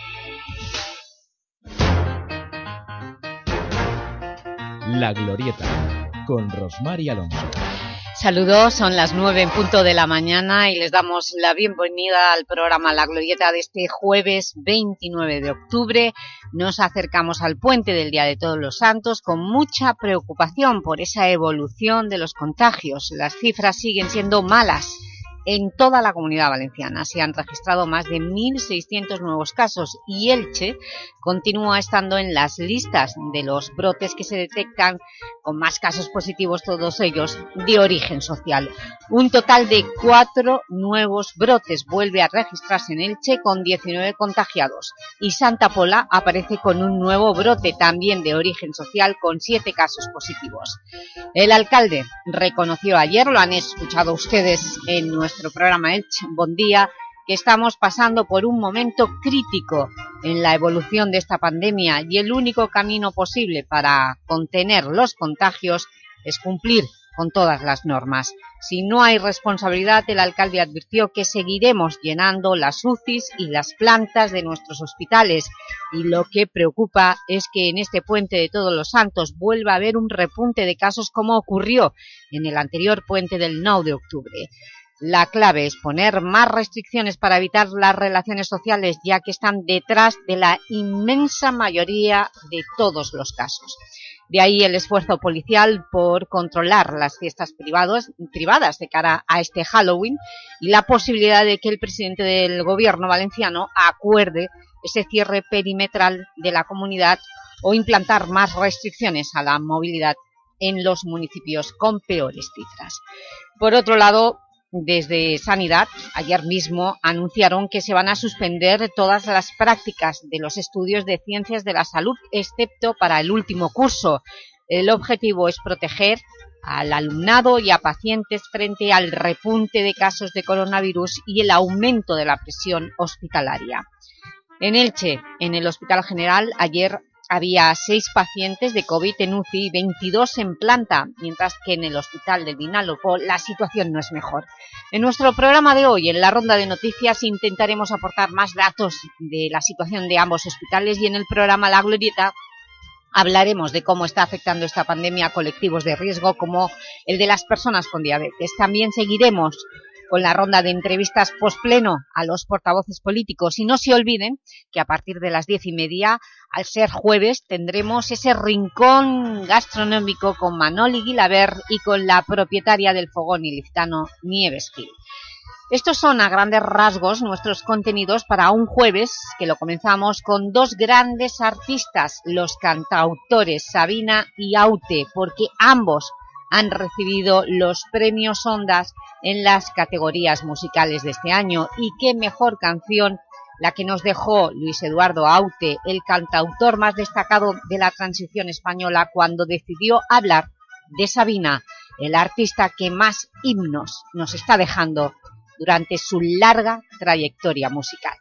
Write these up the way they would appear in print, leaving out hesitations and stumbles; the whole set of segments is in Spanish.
La Glorieta, con Rosmar y Alonso. Saludos, son las 9 en punto de la mañana y les damos la bienvenida al programa La Glorieta de este jueves 29 de octubre. Nos acercamos al puente del Día de Todos los Santos con mucha preocupación por esa evolución de los contagios. Las cifras siguen siendo malas. En toda la Comunidad Valenciana se han registrado más de 1.600 nuevos casos y Elche continúa estando en las listas de los brotes que se detectan con más casos positivos, todos ellos de origen social. Un total de 4 nuevos brotes vuelve a registrarse en Elche con 19 contagiados y Santa Pola aparece con un nuevo brote también de origen social con 7 casos positivos. El alcalde reconoció ayer, lo han escuchado ustedes en nuestro programa Elche Bon Día, que estamos pasando por un momento crítico en la evolución de esta pandemia y el único camino posible para contener los contagios es cumplir con todas las normas. Si no hay responsabilidad, el alcalde advirtió que seguiremos llenando las UCIs y las plantas de nuestros hospitales y lo que preocupa es que en este puente de Todos los Santos vuelva a haber un repunte de casos como ocurrió en el anterior puente del 9 de octubre. La clave es poner más restricciones para evitar las relaciones sociales, ya que están detrás de la inmensa mayoría de todos los casos. De ahí el esfuerzo policial por controlar las fiestas privadas de cara a este Halloween y la posibilidad de que el presidente del gobierno valenciano acuerde ese cierre perimetral de la comunidad o implantar más restricciones a la movilidad en los municipios con peores cifras. Por otro lado, desde Sanidad, ayer mismo anunciaron que se van a suspender todas las prácticas de los estudios de ciencias de la salud, excepto para el último curso. El objetivo es proteger al alumnado y a pacientes frente al repunte de casos de coronavirus y el aumento de la presión hospitalaria. En Elche, en el Hospital General, ayer había 6 pacientes de COVID en UCI y 22 en planta, mientras que en el Hospital del Vinalopó la situación no es mejor. En nuestro programa de hoy, en la ronda de noticias, intentaremos aportar más datos de la situación de ambos hospitales y en el programa La Glorieta hablaremos de cómo está afectando esta pandemia a colectivos de riesgo como el de las personas con diabetes. También seguiremos con la ronda de entrevistas postpleno a los portavoces políticos. Y no se olviden que a partir de las 10:30, al ser jueves, tendremos ese rincón gastronómico con Manoli Guilaber y con la propietaria del fogón ilicitano, Nieves Gil. Estos son a grandes rasgos nuestros contenidos para un jueves que lo comenzamos con 2 grandes artistas, los cantautores Sabina y Aute, porque ambos han recibido los premios Ondas en las categorías musicales de este año. Y qué mejor canción la que nos dejó Luis Eduardo Aute, el cantautor más destacado de la transición española, cuando decidió hablar de Sabina, el artista que más himnos nos está dejando durante su larga trayectoria musical.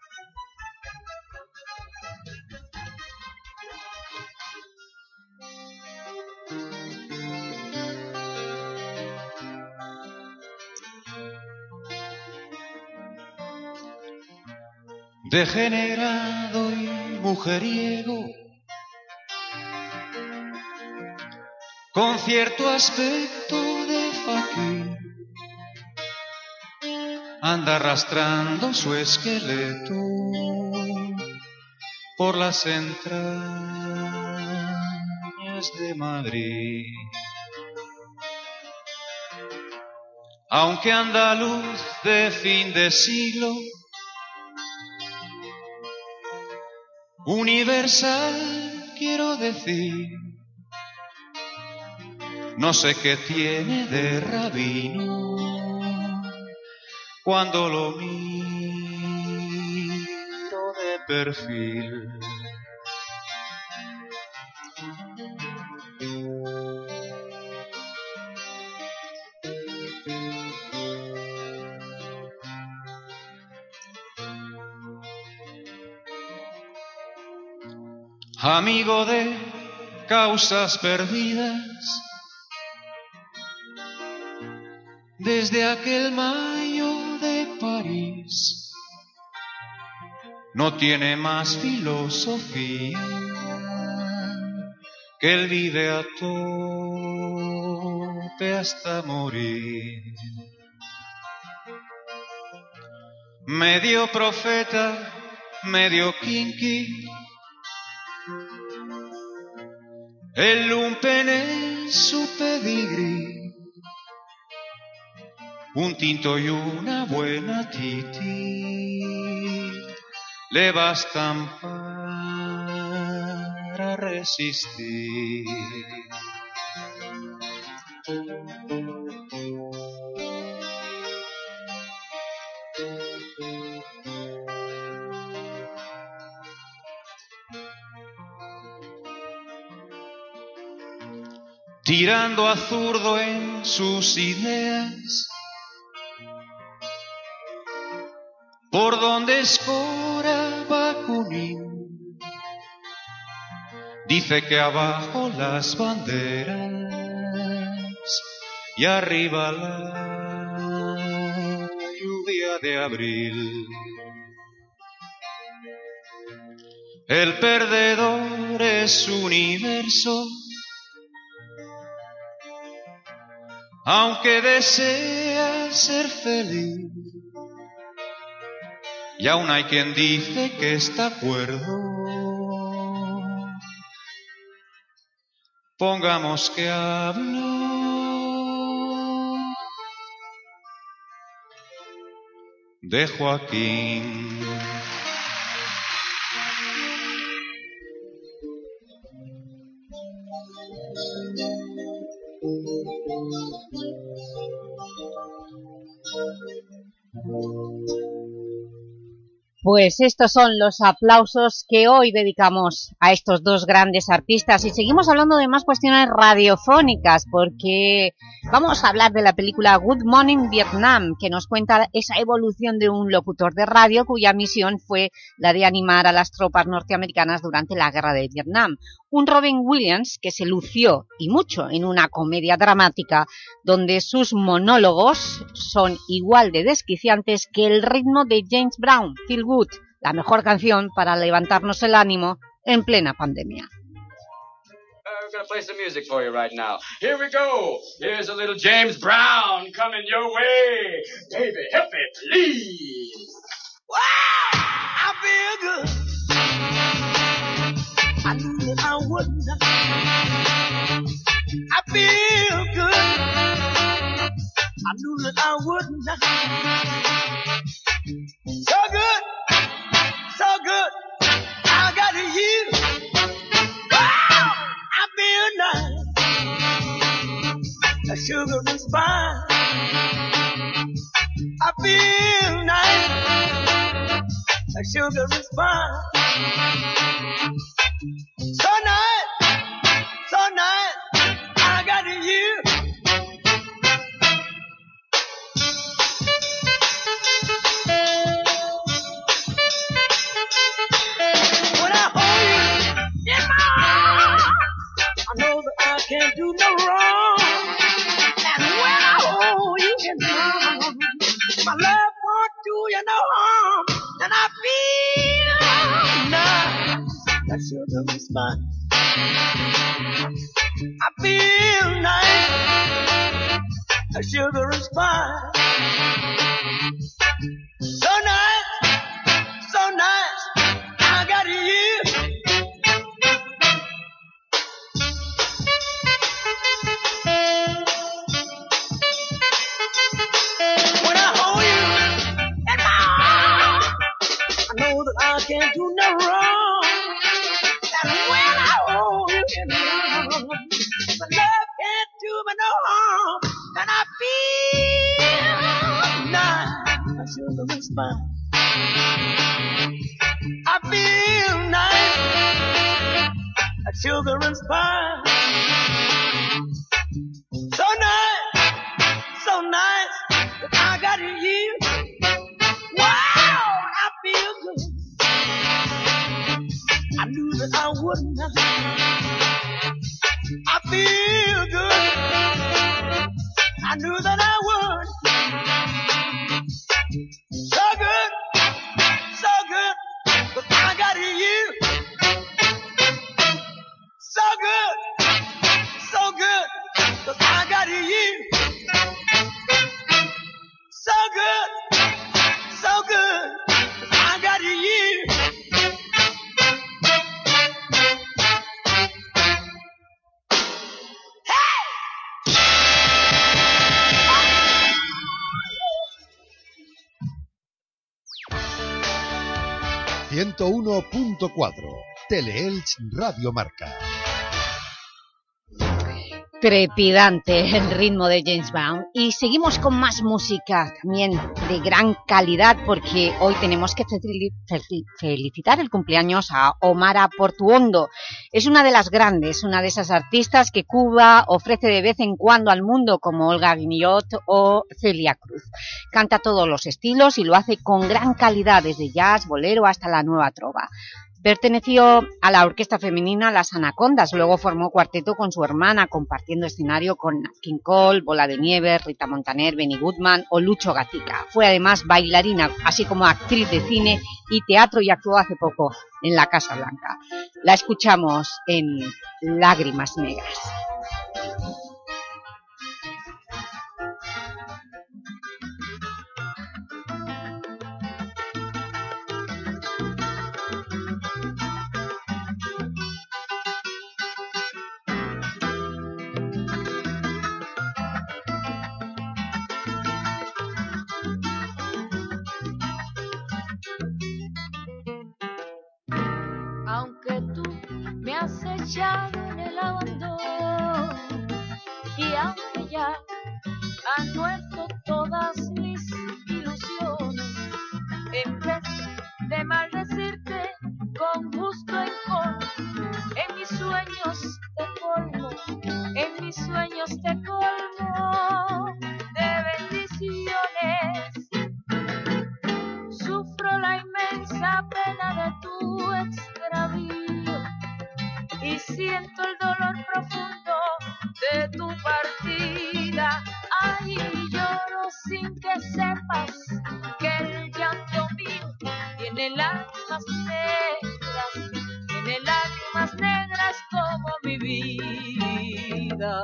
Degenerado y mujeriego, con cierto aspecto de faquir, anda arrastrando su esqueleto por las entrañas de Madrid. Aunque andaluz de fin de siglo, universal quiero decir, no sé qué tiene de rabino cuando lo miro de perfil. Amigo de causas perdidas, desde aquel mayo de París, no tiene más filosofía que él vive a tope hasta morir. Medio profeta, medio kinky, el lumpen es su pedigrí, un tinto y una buena titi le bastan para resistir. Tirando a zurdo en sus ideas, por donde escora Bakunin, dice que abajo las banderas y arriba la lluvia de abril. El perdedor es universo, aunque desea ser feliz, y aún hay quien dice que está cuerdo. Pongamos que hablo de Joaquín. Pues estos son los aplausos que hoy dedicamos a estos dos grandes artistas, y seguimos hablando de más cuestiones radiofónicas porque vamos a hablar de la película Good Morning Vietnam, que nos cuenta esa evolución de un locutor de radio cuya misión fue la de animar a las tropas norteamericanas durante la guerra de Vietnam. Un Robin Williams que se lució y mucho en una comedia dramática donde sus monólogos son igual de desquiciantes que el ritmo de James Brown, Feel Good, la mejor canción para levantarnos el ánimo en plena pandemia. We're going to play some music for you right now. Here we go. Here's a little James Brown coming your way. Baby, help me, please. Wow, I feel good. I knew that I wouldn't. I feel good. I knew that I wouldn't. So good, so good. I got you. Wow, I feel nice. The sugar is fine. I feel nice. The sugar is fine. So nice, so nice, I got you. When I hold you in my arms, I know that I can't do no wrong. And when I hold you in my arms, my love won't do you no harm. And I feel nice. That sugar is fine. I feel nice. That sugar is fine. So nice, so nice. I got you. When I hold you in my arms, I know that I can't do no wrong. And when I hold you in my arms, my love can't do me no harm. And I feel nice. My sugar is fine. I feel nice. My sugar is fine. So nice, so nice that I got you. Wow, I feel good. I knew that I wouldn't. I feel good. I knew that I would. So good, 101.4, Teleelch Radio Marca. Trepidante el ritmo de James Brown. Y seguimos con más música también de gran calidad, porque hoy tenemos que felicitar el cumpleaños a Omara Portuondo. Es una de las grandes, una de esas artistas que Cuba ofrece de vez en cuando al mundo, como Olga Guillot o Celia Cruz. Canta todos los estilos y lo hace con gran calidad, desde jazz, bolero hasta la nueva trova. Perteneció a la orquesta femenina Las Anacondas, luego formó cuarteto con su hermana, compartiendo escenario con Nat King Cole, Bola de Nieve, Rita Montaner, Benny Goodman o Lucho Gatica. Fue además bailarina, así como actriz de cine y teatro, y actuó hace poco en la Casa Blanca. La escuchamos en Lágrimas Negras. En el abandono, y aunque ya han muerto todas mis ilusiones, en vez de maldecirte con justo encor, en mis sueños te colmo, en mis sueños te colmo de bendiciones. Sufro la inmensa pena de tu extravío y siento el dolor profundo de tu partida. Ay, lloro sin que sepas que el llanto mío tiene lágrimas negras como mi vida.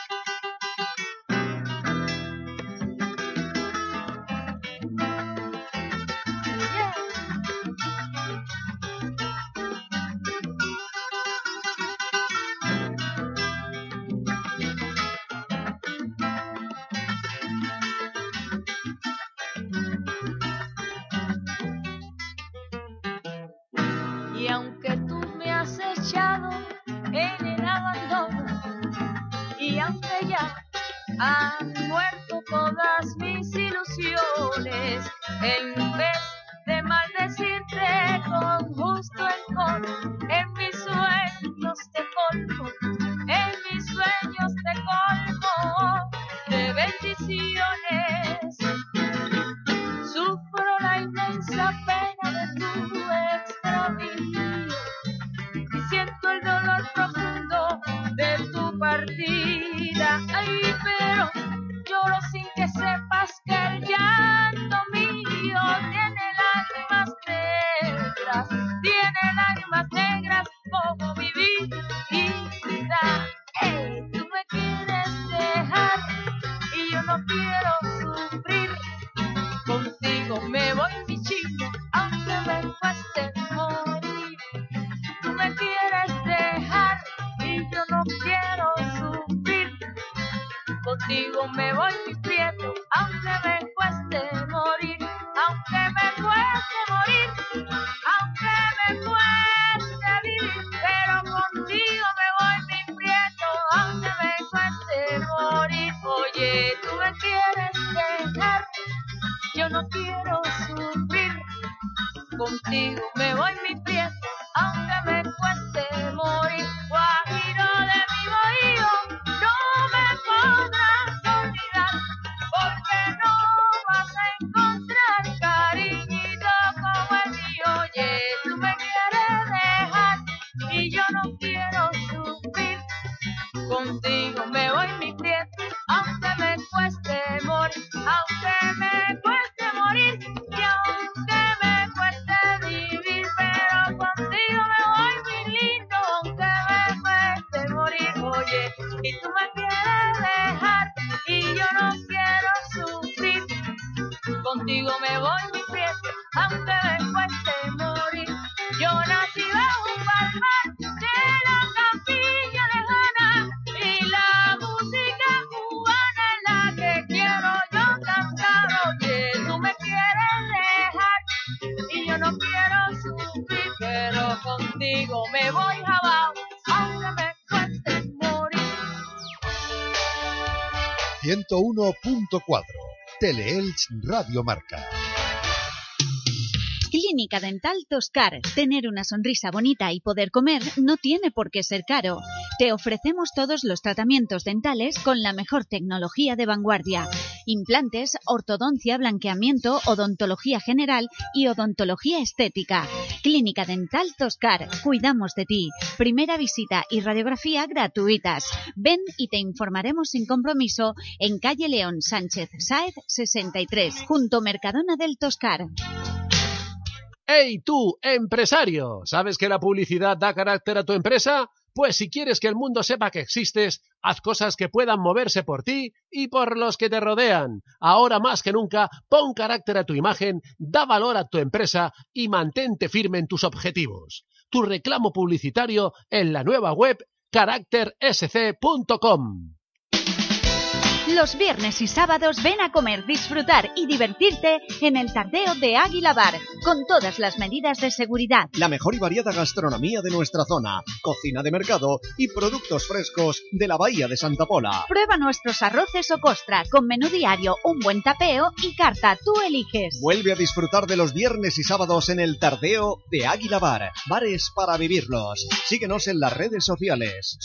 Y aunque tú me has echado en el abandono, y aunque ya han muerto todas mis ilusiones, en vez de maldecirte con justo encor, en mis sueños te colmo, en mis sueños te colmo de bendiciones. Sufro la inmensa pena de tu extravío y siento el dolor profundo de tu partida. Ay, pero lloro sin que sepas que el llanto mío tiene lágrimas negras como mi vida. Tú me quieres dejar y yo no quiero sufrir. Contigo me voy, mi chico, aunque me cueste morir. Tú me quieres dejar y yo no quiero sufrir. Contigo me voy, mi prieto, aunque me cueste morir. Aunque me cueste morir, aunque me cueste vivir. Pero contigo me voy, mi prieto, aunque me cueste morir. Oye, tú me quieres dejar, yo no quiero sufrir. Contigo me voy, mi prieto, aunque me cueste morir. Guajiro de mi bohío, no me podrás olvidar, porque no vas a encontrar cariñito como el mío. Oye, tú me quieres dejar y yo no quiero sufrir. Contigo me voy, mi prieto, aunque me cueste morir, aunque me cueste morir y aunque me cueste vivir, pero contigo me voy abajo, aunque me cueste morir. 101.4 Teleelch Radio Marca. Clínica Dental Toscar. Tener una sonrisa bonita y poder comer no tiene por qué ser caro. Te ofrecemos todos los tratamientos dentales con la mejor tecnología de vanguardia. Implantes, ortodoncia, blanqueamiento, odontología general y odontología estética. Clínica Dental Toscar. Cuidamos de ti. Primera visita y radiografía gratuitas. Ven y te informaremos sin compromiso en calle León Sánchez Sáez 63, junto Mercadona del Toscar. ¡Hey tú, empresario! ¿Sabes que la publicidad da carácter a tu empresa? Pues si quieres que el mundo sepa que existes, haz cosas que puedan moverse por ti y por los que te rodean. Ahora más que nunca, pon carácter a tu imagen, da valor a tu empresa y mantente firme en tus objetivos. Tu reclamo publicitario en la nueva web caractersc.com. Los viernes y sábados ven a comer, disfrutar y divertirte en el Tardeo de Águila Bar, con todas las medidas de seguridad. La mejor y variada gastronomía de nuestra zona, cocina de mercado y productos frescos de la Bahía de Santa Pola. Prueba nuestros arroces o costra, con menú diario, un buen tapeo y carta, tú eliges. Vuelve a disfrutar de los viernes y sábados en el Tardeo de Águila Bar, bares para vivirlos. Síguenos en las redes sociales.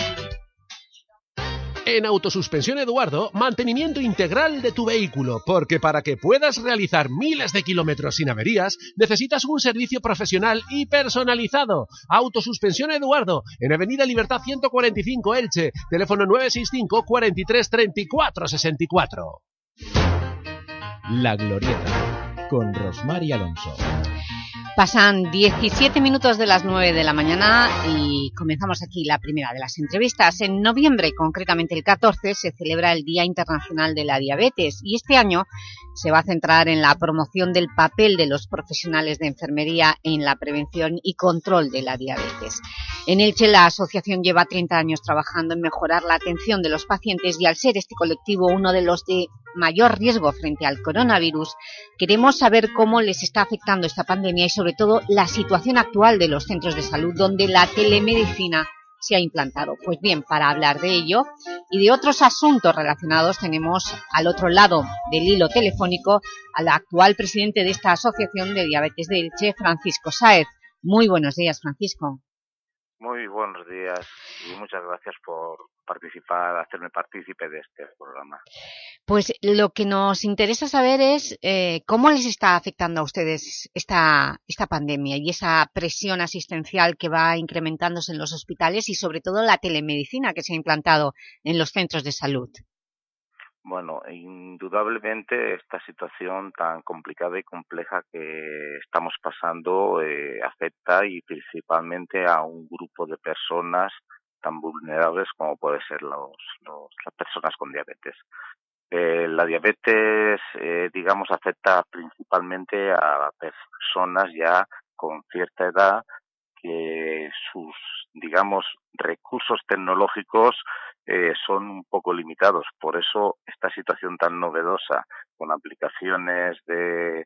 En Autosuspensión Eduardo, mantenimiento integral de tu vehículo, porque para que puedas realizar miles de kilómetros sin averías, necesitas un servicio profesional y personalizado. Autosuspensión Eduardo, en Avenida Libertad 145 Elche, teléfono 965 43 34 64. La Glorieta, con Rosmar y Alonso. Pasan 17 minutos de las 9 de la mañana y comenzamos aquí la primera de las entrevistas. En noviembre, concretamente el 14, se celebra el Día Internacional de la Diabetes y este año se va a centrar en la promoción del papel de los profesionales de enfermería en la prevención y control de la diabetes. En Elche, la asociación lleva 30 años trabajando en mejorar la atención de los pacientes y al ser este colectivo uno de los de mayor riesgo frente al coronavirus, queremos saber cómo les está afectando esta pandemia y sobre todo la situación actual de los centros de salud donde la telemedicina se ha implantado. Pues bien, para hablar de ello y de otros asuntos relacionados tenemos al otro lado del hilo telefónico al actual presidente de esta asociación de diabetes de Elche, Francisco Sáez. Muy buenos días, Francisco. Muy buenos días y muchas gracias por participar, hacerme partícipe de este programa. Pues lo que nos interesa saber es cómo les está afectando a ustedes esta pandemia y esa presión asistencial que va incrementándose en los hospitales y sobre todo la telemedicina que se ha implantado en los centros de salud. Bueno, indudablemente esta situación tan complicada y compleja que estamos pasando afecta y principalmente a un grupo de personas tan vulnerables como puede ser las personas con diabetes. La diabetes, digamos, afecta principalmente a personas ya con cierta edad que sus, digamos, recursos tecnológicos son un poco limitados. Por eso esta situación tan novedosa con aplicaciones de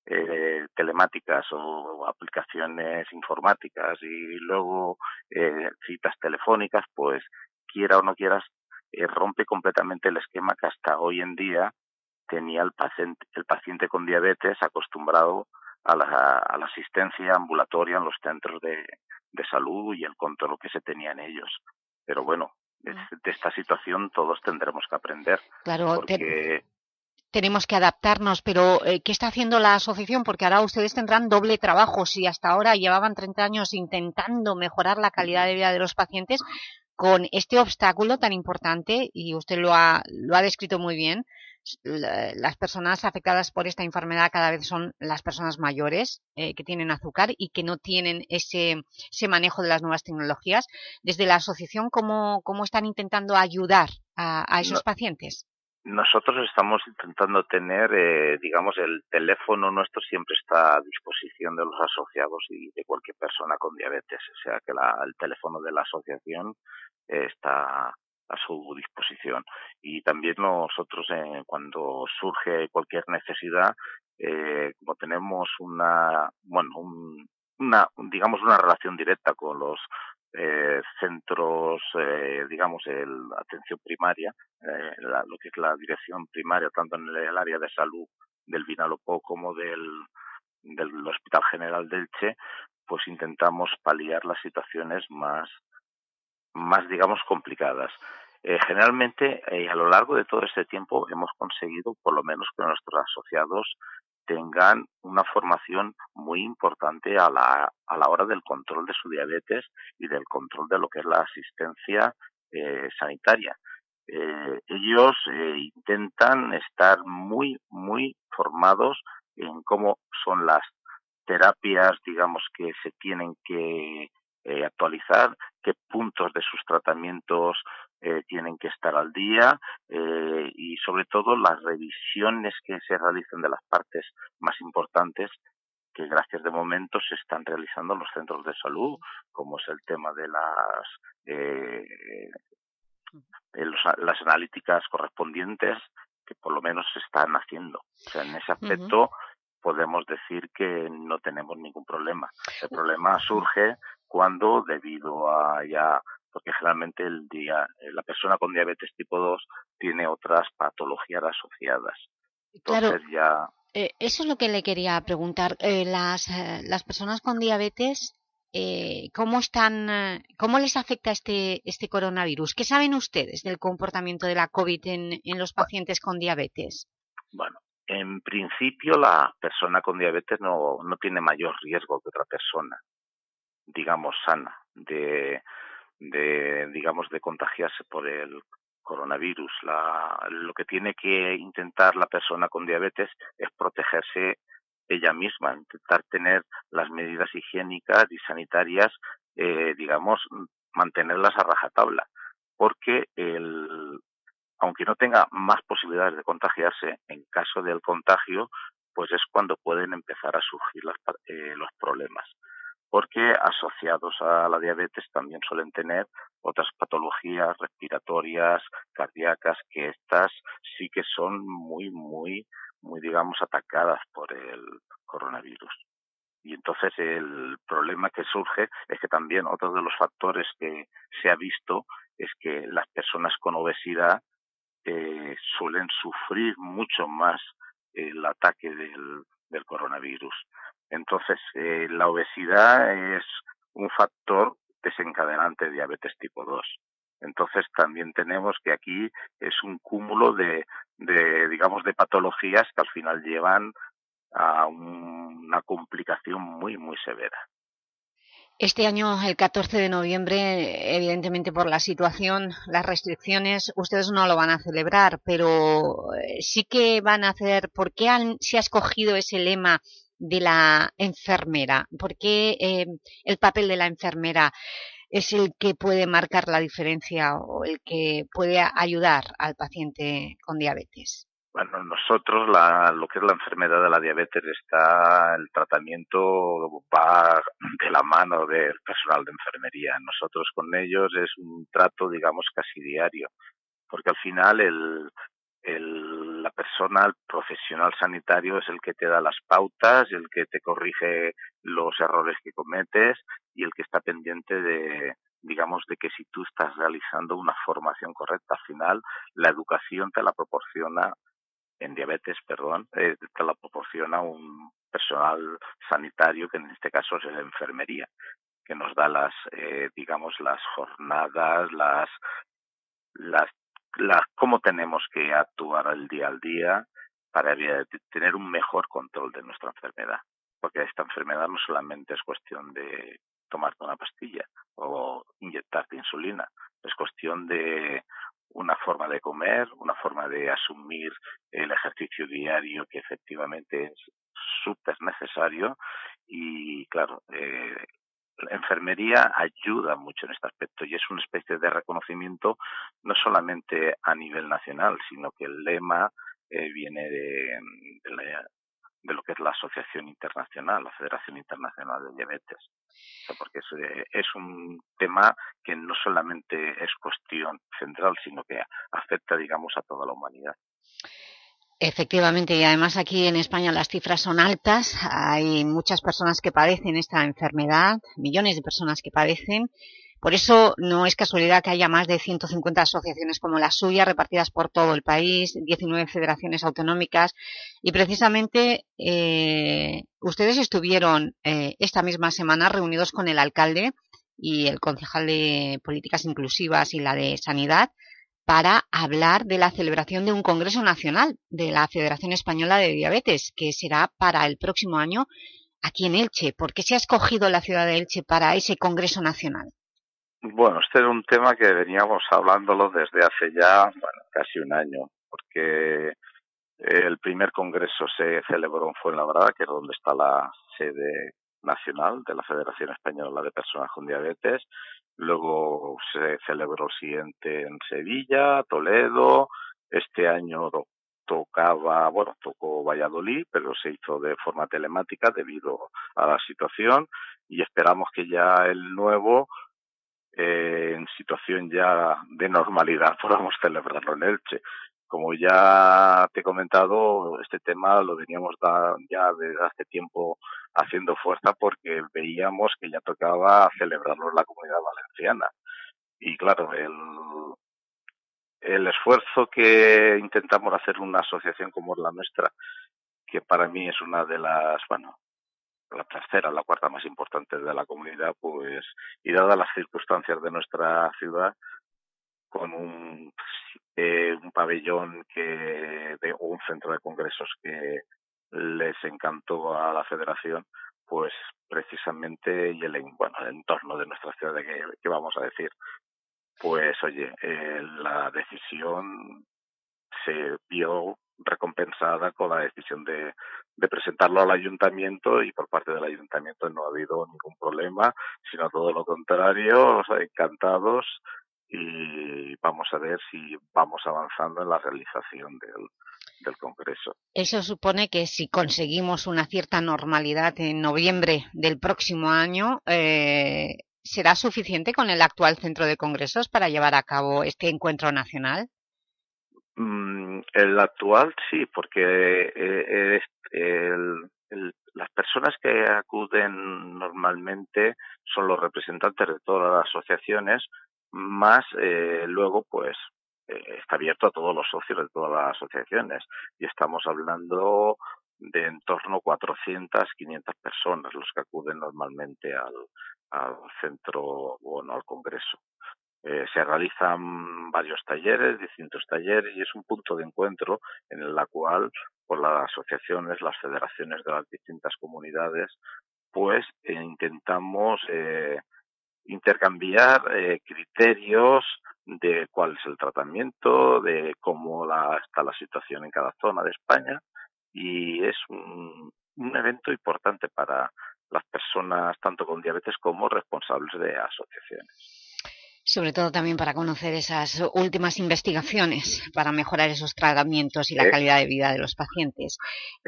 telemáticas o aplicaciones informáticas y luego citas telefónicas, pues quiera o no quieras, rompe completamente el esquema que hasta hoy en día tenía el paciente con diabetes acostumbrado a la asistencia ambulatoria en los centros de salud y el control que se tenía en ellos. Pero bueno, de esta situación todos tendremos que aprender. Claro, porque tenemos que adaptarnos, pero ¿qué está haciendo la asociación? Porque ahora ustedes tendrán doble trabajo. Si hasta ahora llevaban 30 años intentando mejorar la calidad de vida de los pacientes, con este obstáculo tan importante, y usted lo ha descrito muy bien, las personas afectadas por esta enfermedad cada vez son las personas mayores que tienen azúcar y que no tienen ese manejo de las nuevas tecnologías. Desde la asociación, ¿cómo están intentando ayudar a esos pacientes? Nosotros estamos intentando tener, digamos, el teléfono nuestro siempre está a disposición de los asociados y de cualquier persona con diabetes. O sea que el teléfono de la asociación está a su disposición. Y también nosotros, cuando surge cualquier necesidad, como tenemos un digamos, una relación directa con los centros, digamos, atención primaria, lo que es la dirección primaria, tanto en el área de salud del Vinalopó como del Hospital General de Elche, pues intentamos paliar las situaciones más digamos, complicadas. Generalmente, a lo largo de todo este tiempo hemos conseguido, por lo menos, que nuestros asociados tengan una formación muy importante a la hora del control de su diabetes y del control de lo que es la asistencia sanitaria. Ellos intentan estar muy, muy formados en cómo son las terapias, digamos, que se tienen que actualizar, qué puntos de sus tratamientos tienen que estar al día y sobre todo las revisiones que se realizan de las partes más importantes que gracias de momento se están realizando en los centros de salud, como es el tema de las analíticas correspondientes, que por lo menos se están haciendo. O sea, en ese aspecto podemos decir que no tenemos ningún problema. El problema surge cuando, debido a porque generalmente la persona con diabetes tipo 2 tiene otras patologías asociadas. Entonces claro, eso es lo que le quería preguntar. Las personas con diabetes, ¿cómo les afecta este coronavirus? ¿Qué saben ustedes del comportamiento de la COVID en los pacientes con diabetes? Bueno, en principio la persona con diabetes no tiene mayor riesgo que otra persona, digamos, sana, digamos, de contagiarse por el coronavirus. Lo que tiene que intentar la persona con diabetes es protegerse ella misma, intentar tener las medidas higiénicas y sanitarias, digamos, mantenerlas a rajatabla, porque aunque no tenga más posibilidades de contagiarse, en caso del contagio, pues es cuando pueden empezar a surgir los problemas. Porque asociados a la diabetes también suelen tener otras patologías respiratorias, cardíacas, que estas sí que son muy, muy, muy, digamos, atacadas por el coronavirus. Y entonces el problema que surge es que también otro de los factores que se ha visto es que las personas con obesidad suelen sufrir mucho más el ataque del coronavirus. Entonces, la obesidad es un factor desencadenante de diabetes tipo 2. Entonces, también tenemos que aquí es un cúmulo digamos, de patologías que al final llevan a una complicación muy, muy severa. Este año, el 14 de noviembre, evidentemente por la situación, las restricciones, ustedes no lo van a celebrar, pero sí que van a hacer... ¿Por qué se ha escogido ese lema de la enfermera? ¿Por qué el papel de la enfermera es el que puede marcar la diferencia o el que puede ayudar al paciente con diabetes? Bueno, nosotros lo que es la enfermedad de la diabetes el tratamiento va de la mano del personal de enfermería. Nosotros con ellos es un trato, digamos, casi diario, porque al final la persona, el profesional sanitario es el que te da las pautas, el que te corrige los errores que cometes y el que está pendiente digamos, de que si tú estás realizando una formación correcta. Al final, la educación te la proporciona en diabetes, te la proporciona un personal sanitario, que en este caso es la enfermería, que nos da digamos, las jornadas, cómo tenemos que actuar el día al día para tener un mejor control de nuestra enfermedad. Porque esta enfermedad no solamente es cuestión de tomarte una pastilla o inyectarte insulina, es cuestión de una forma de comer, una forma de asumir el ejercicio diario, que efectivamente es súper necesario. Y claro, la enfermería ayuda mucho en este aspecto y es una especie de reconocimiento no solamente a nivel nacional, sino que el lema viene de lo que es la Asociación Internacional, la Federación Internacional de Diabetes. O sea, porque es un tema que no solamente es cuestión central, sino que afecta, digamos, a toda la humanidad. Efectivamente, y además aquí en España las cifras son altas, hay muchas personas que padecen esta enfermedad, millones de personas que padecen. Por eso no es casualidad que haya más de 150 asociaciones como la suya repartidas por todo el país, 19 federaciones autonómicas, y precisamente ustedes estuvieron esta misma semana reunidos con el alcalde y el concejal de Políticas Inclusivas y la de Sanidad para hablar de la celebración de un Congreso Nacional de la Federación Española de Diabetes, que será para el próximo año aquí en Elche. ¿Por qué se ha escogido la ciudad de Elche para ese Congreso Nacional? Bueno, este era un tema que veníamos hablándolo desde hace ya, casi un año, porque el primer congreso se celebró en Fuenlabrada, que es donde está la sede nacional de la Federación Española de Personas con Diabetes. Luego se celebró el siguiente en Sevilla, Toledo. Este año tocó Valladolid, pero se hizo de forma telemática debido a la situación, y esperamos que ya el nuevo, en situación ya de normalidad, podamos celebrarlo en Elche. Como ya te he comentado, este tema lo veníamos ya desde hace tiempo haciendo fuerza, porque veíamos que ya tocaba celebrarlo en la Comunidad Valenciana. Y claro, el esfuerzo que intentamos hacer una asociación como es la nuestra, que para mí es una de las, la tercera, la cuarta más importante de la comunidad, pues, y dadas las circunstancias de nuestra ciudad, con un pabellón o un centro de congresos que les encantó a la federación, pues precisamente, y el entorno de nuestra ciudad, que vamos a decir, pues oye, la decisión se vio recompensada con la decisión de presentarlo al ayuntamiento, y por parte del ayuntamiento no ha habido ningún problema, sino todo lo contrario, encantados, y vamos a ver si vamos avanzando en la realización del Congreso. Eso supone que si conseguimos una cierta normalidad en noviembre del próximo año, ¿será suficiente con el actual centro de congresos para llevar a cabo este encuentro nacional? El actual sí, porque las personas que acuden normalmente son los representantes de todas las asociaciones, más luego pues está abierto a todos los socios de todas las asociaciones, y estamos hablando de en torno a 400, 500 personas los que acuden normalmente al centro, al congreso. Se realizan varios talleres, distintos talleres, y es un punto de encuentro en el cual, por las asociaciones, las federaciones de las distintas comunidades, pues intentamos intercambiar criterios de cuál es el tratamiento, de cómo está la situación en cada zona de España, y es un evento importante para las personas tanto con diabetes como responsables de asociaciones. Sobre todo también para conocer esas últimas investigaciones para mejorar esos tratamientos y la calidad de vida de los pacientes.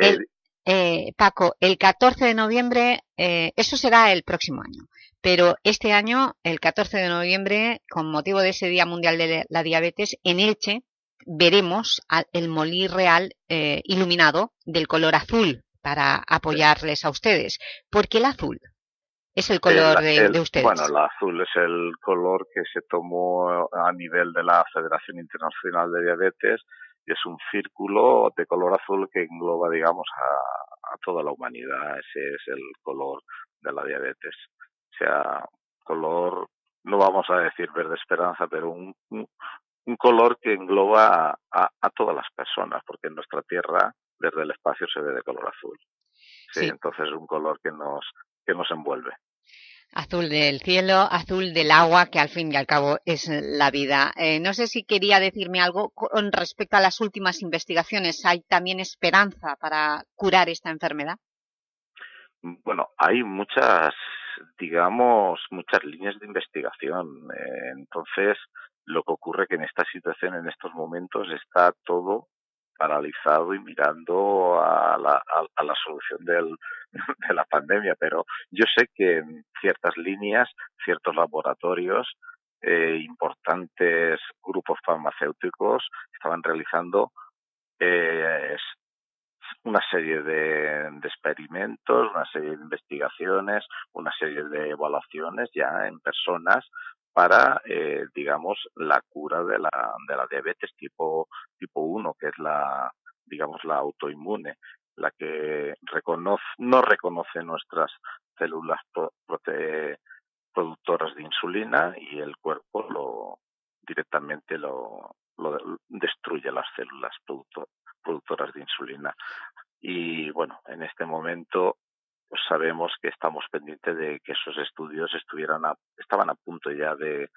Paco, el 14 de noviembre, eso será el próximo año, pero este año, el 14 de noviembre, con motivo de ese Día Mundial de la Diabetes, en Elche veremos el Molí Real iluminado del color azul para apoyarles a ustedes. ¿Por qué el azul? ¿Es el color de ustedes? Bueno, el azul es el color que se tomó a nivel de la Federación Internacional de Diabetes, y es un círculo de color azul que engloba, digamos, a toda la humanidad. Ese es el color de la diabetes. O sea, color, no vamos a decir verde esperanza, pero un color que engloba a todas las personas, porque en nuestra Tierra, desde el espacio, se ve de color azul. Sí. Entonces es un color que nos envuelve. Azul del cielo, azul del agua, que al fin y al cabo es la vida. No sé si quería decirme algo con respecto a las últimas investigaciones. ¿Hay también esperanza para curar esta enfermedad? Bueno, hay muchas líneas de investigación. Entonces, lo que ocurre que en esta situación, en estos momentos, está todo paralizado y mirando a la solución de la pandemia, pero yo sé que en ciertas líneas, ciertos laboratorios, importantes grupos farmacéuticos estaban realizando es una serie de experimentos, una serie de investigaciones, una serie de evaluaciones ya en personas para, digamos, la cura de la diabetes tipo 1, que es la autoinmune, la que no reconoce nuestras células productoras de insulina y el cuerpo directamente lo destruye las células productoras de insulina. Y bueno, en este momento pues sabemos que estamos pendientes de que esos estudios estaban a punto ya de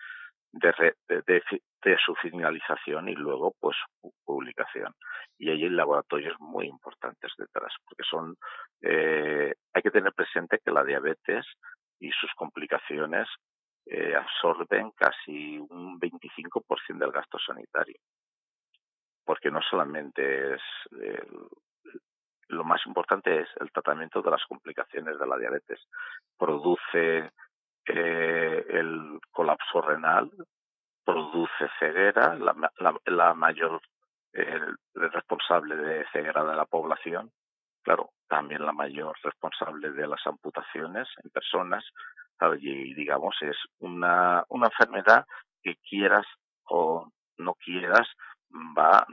su finalización y luego pues publicación. Y hay laboratorios muy importantes detrás, porque hay que tener presente que la diabetes y sus complicaciones absorben casi un 25% del gasto sanitario, porque no solamente es lo más importante es el tratamiento de las complicaciones de la diabetes. Produce el colapso renal, produce ceguera, la mayor responsable de ceguera de la población. Claro, también la mayor responsable de las amputaciones en personas. Y digamos, es una enfermedad que quieras o no quieras va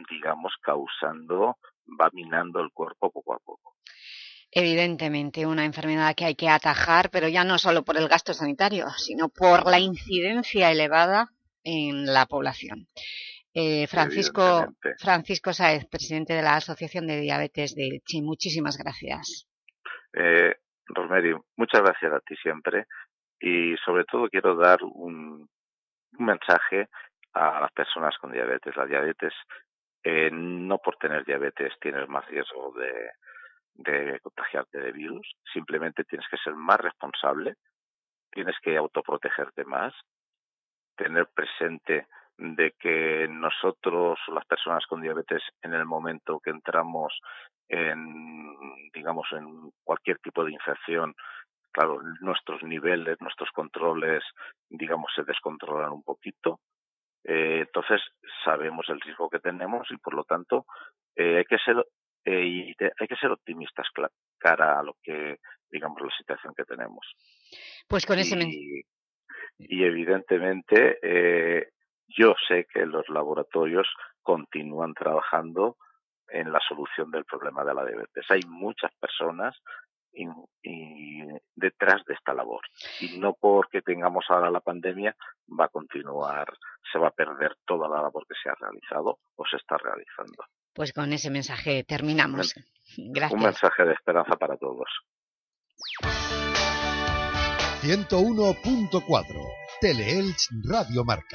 minando el cuerpo poco a poco. Evidentemente, una enfermedad que hay que atajar, pero ya no solo por el gasto sanitario, sino por la incidencia elevada en la población. Francisco Sáez, presidente de la Asociación de Diabetes de Elche, muchísimas gracias. Rosemary, muchas gracias a ti siempre, y sobre todo quiero dar un mensaje a las personas con diabetes. La diabetes, no por tener diabetes tienes más riesgo de contagiarte de virus, simplemente tienes que ser más responsable, tienes que autoprotegerte más, tener presente de que nosotros, las personas con diabetes, en el momento que entramos en cualquier tipo de infección, claro, nuestros niveles, nuestros controles, se descontrolan un poquito. Entonces sabemos el riesgo que tenemos y por lo tanto hay que ser optimistas cara a lo que la situación que tenemos. Pues con ese y evidentemente yo sé que los laboratorios continúan trabajando en la solución del problema de la diabetes. Hay muchas personas y detrás de esta labor, y no porque tengamos ahora la pandemia va a continuar, se va a perder toda la labor que se ha realizado o se está realizando. Pues con ese mensaje terminamos. Gracias. Un mensaje de esperanza para todos. 101.4 Teleelch Radio Marca.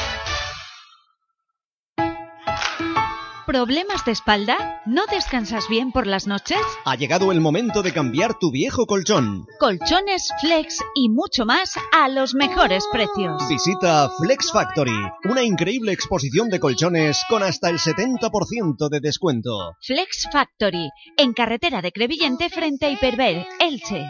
¿Problemas de espalda? ¿No descansas bien por las noches? Ha llegado el momento de cambiar tu viejo colchón. Colchones, Flex y mucho más a los mejores precios. Visita Flex Factory, una increíble exposición de colchones con hasta el 70% de descuento. Flex Factory, en carretera de Crevillente frente a Hiperver, Elche.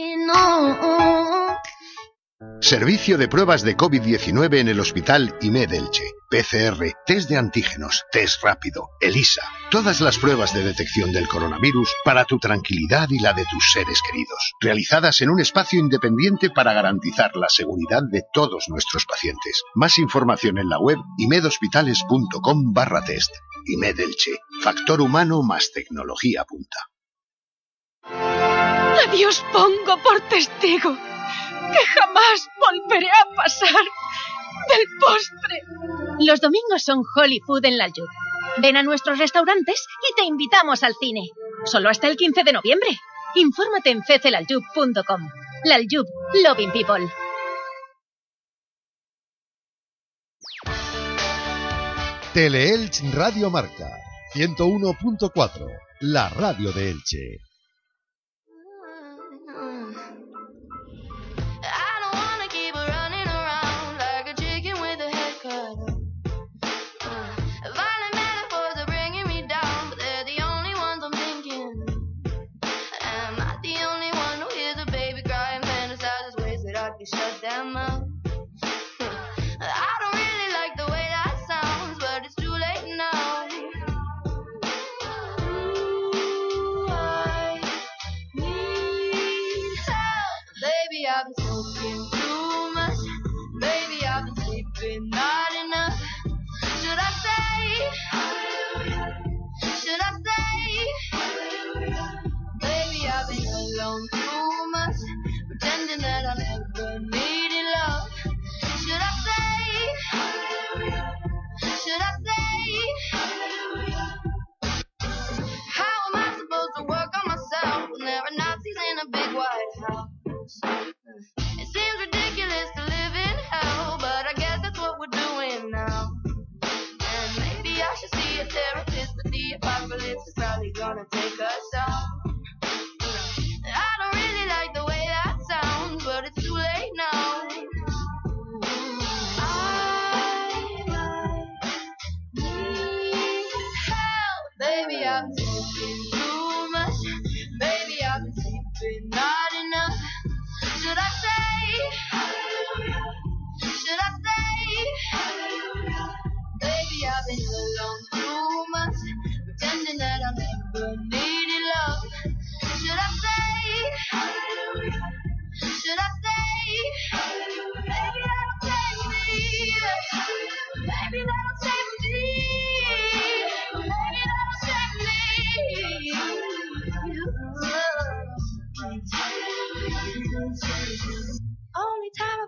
Servicio de pruebas de COVID-19 en el Hospital IMED Elche. PCR, test de antígenos, test rápido, ELISA. Todas las pruebas de detección del coronavirus para tu tranquilidad y la de tus seres queridos. Realizadas en un espacio independiente para garantizar la seguridad de todos nuestros pacientes. Más información en la web imedhospitales.com/test. IMED Elche. Factor humano más tecnología punta. A Dios pongo por testigo que jamás volveré a pasar del postre. Los domingos son Holy Food en Laljub. Ven a nuestros restaurantes y te invitamos al cine. Solo hasta el 15 de noviembre. Infórmate en fecelaljub.com. Laljub, loving people. Teleelch Radio Marca 101.4, la radio de Elche. Shut them up. I don't really like the way that sounds, but it's too late now.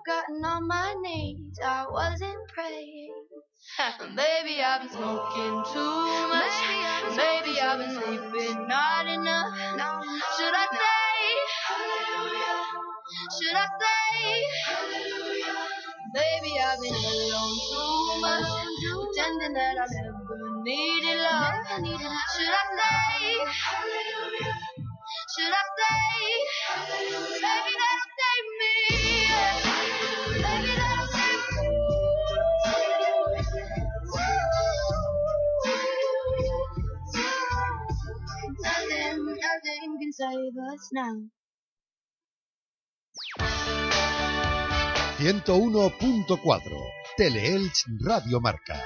gotten on my knees, I wasn't praying. Maybe I've been smoking too much. Maybe I've been sleeping not enough. Should I say? Should I say? Maybe I've been alone too much, pretending that I never needed love. Should I say? Should I say? Maybe that'll save me. Maybe that'll save me. Nothing can save us now. 101.4 Teleelch Radio Marca.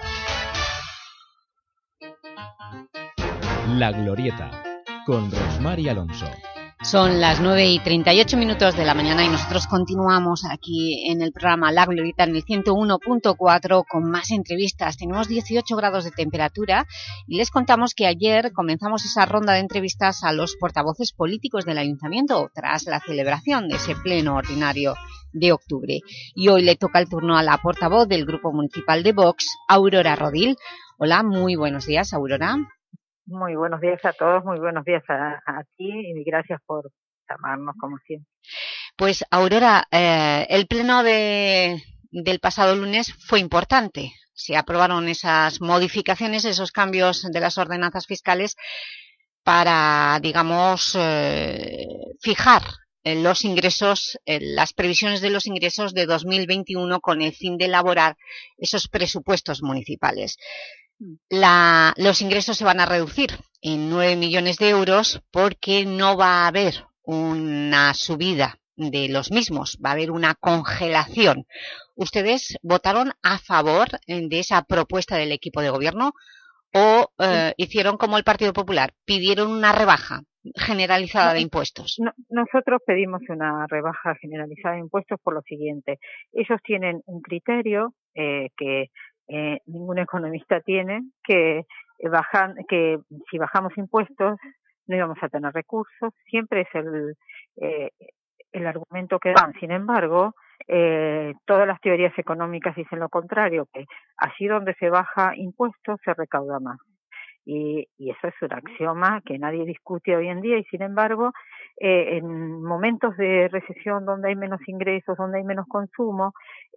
La Glorieta, con Rosmar y Alonso. Son las 9:38 de la mañana y nosotros continuamos aquí en el programa La Glorieta en el 101.4 con más entrevistas. Tenemos 18 grados de temperatura y les contamos que ayer comenzamos esa ronda de entrevistas a los portavoces políticos del Ayuntamiento tras la celebración de ese pleno ordinario de octubre. Y hoy le toca el turno a la portavoz del Grupo Municipal de Vox, Aurora Rodil. Hola, muy buenos días, Aurora. Muy buenos días a todos, muy buenos días a ti y gracias por llamarnos como siempre. Pues Aurora, el pleno del pasado lunes fue importante. Se aprobaron esas modificaciones, esos cambios de las ordenanzas fiscales para, digamos, fijar los ingresos, las previsiones de los ingresos de 2021 con el fin de elaborar esos presupuestos municipales. Los ingresos se van a reducir en 9 millones de euros porque no va a haber una subida de los mismos, va a haber una congelación. ¿Ustedes votaron a favor de esa propuesta del equipo de gobierno o hicieron como el Partido Popular, pidieron una rebaja generalizada de impuestos? Nosotros pedimos una rebaja generalizada de impuestos por lo siguiente. Ellos tienen un criterio que ningún economista tiene, que si bajamos impuestos no íbamos a tener recursos, siempre es el argumento que dan. Sin embargo, todas las teorías económicas dicen lo contrario, que allí donde se baja impuestos se recauda más. Y eso es un axioma que nadie discute hoy en día y sin embargo, en momentos de recesión donde hay menos ingresos, donde hay menos consumo,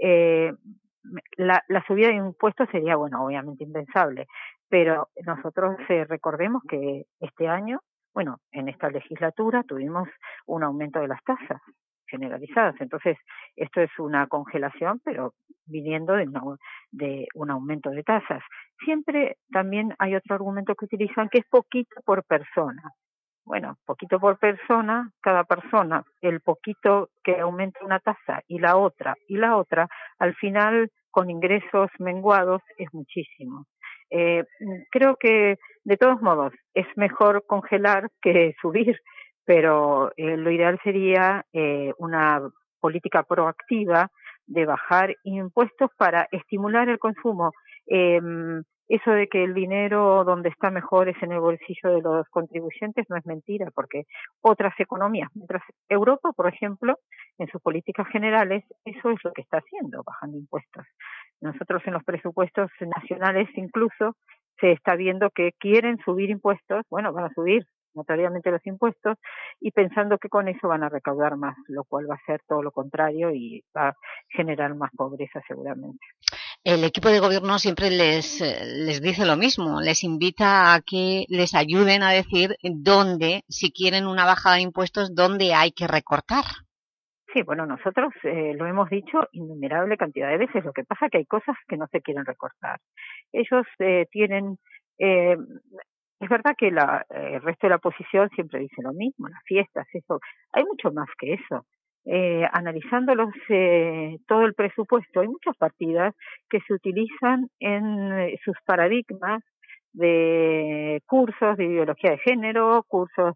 la subida de impuestos sería, bueno, obviamente impensable, pero nosotros recordemos que este año, bueno, en esta legislatura tuvimos un aumento de las tasas generalizadas, entonces esto es una congelación, pero viniendo de un aumento de tasas. Siempre también hay otro argumento que utilizan que es poquito por persona. Bueno, poquito por persona, cada persona, el poquito que aumenta una tasa y la otra, al final con ingresos menguados es muchísimo. Creo que de todos modos es mejor congelar que subir, pero lo ideal sería una política proactiva de bajar impuestos para estimular el consumo. Eso de que el dinero donde está mejor es en el bolsillo de los contribuyentes no es mentira, porque otras economías, mientras Europa, por ejemplo, en sus políticas generales, eso es lo que está haciendo, bajando impuestos. Nosotros en los presupuestos nacionales incluso se está viendo que quieren subir impuestos, bueno, van a subir notoriamente los impuestos y pensando que con eso van a recaudar más, lo cual va a ser todo lo contrario y va a generar más pobreza seguramente. El equipo de gobierno siempre les dice lo mismo, les invita a que les ayuden a decir dónde, si quieren una bajada de impuestos, dónde hay que recortar. Sí, bueno, nosotros lo hemos dicho innumerable cantidad de veces, lo que pasa es que hay cosas que no se quieren recortar. Ellos tienen... es verdad que el resto de la oposición siempre dice lo mismo, las fiestas, eso. Hay mucho más que eso. Analizándolos todo el presupuesto, hay muchas partidas que se utilizan en sus paradigmas de cursos de ideología de género, cursos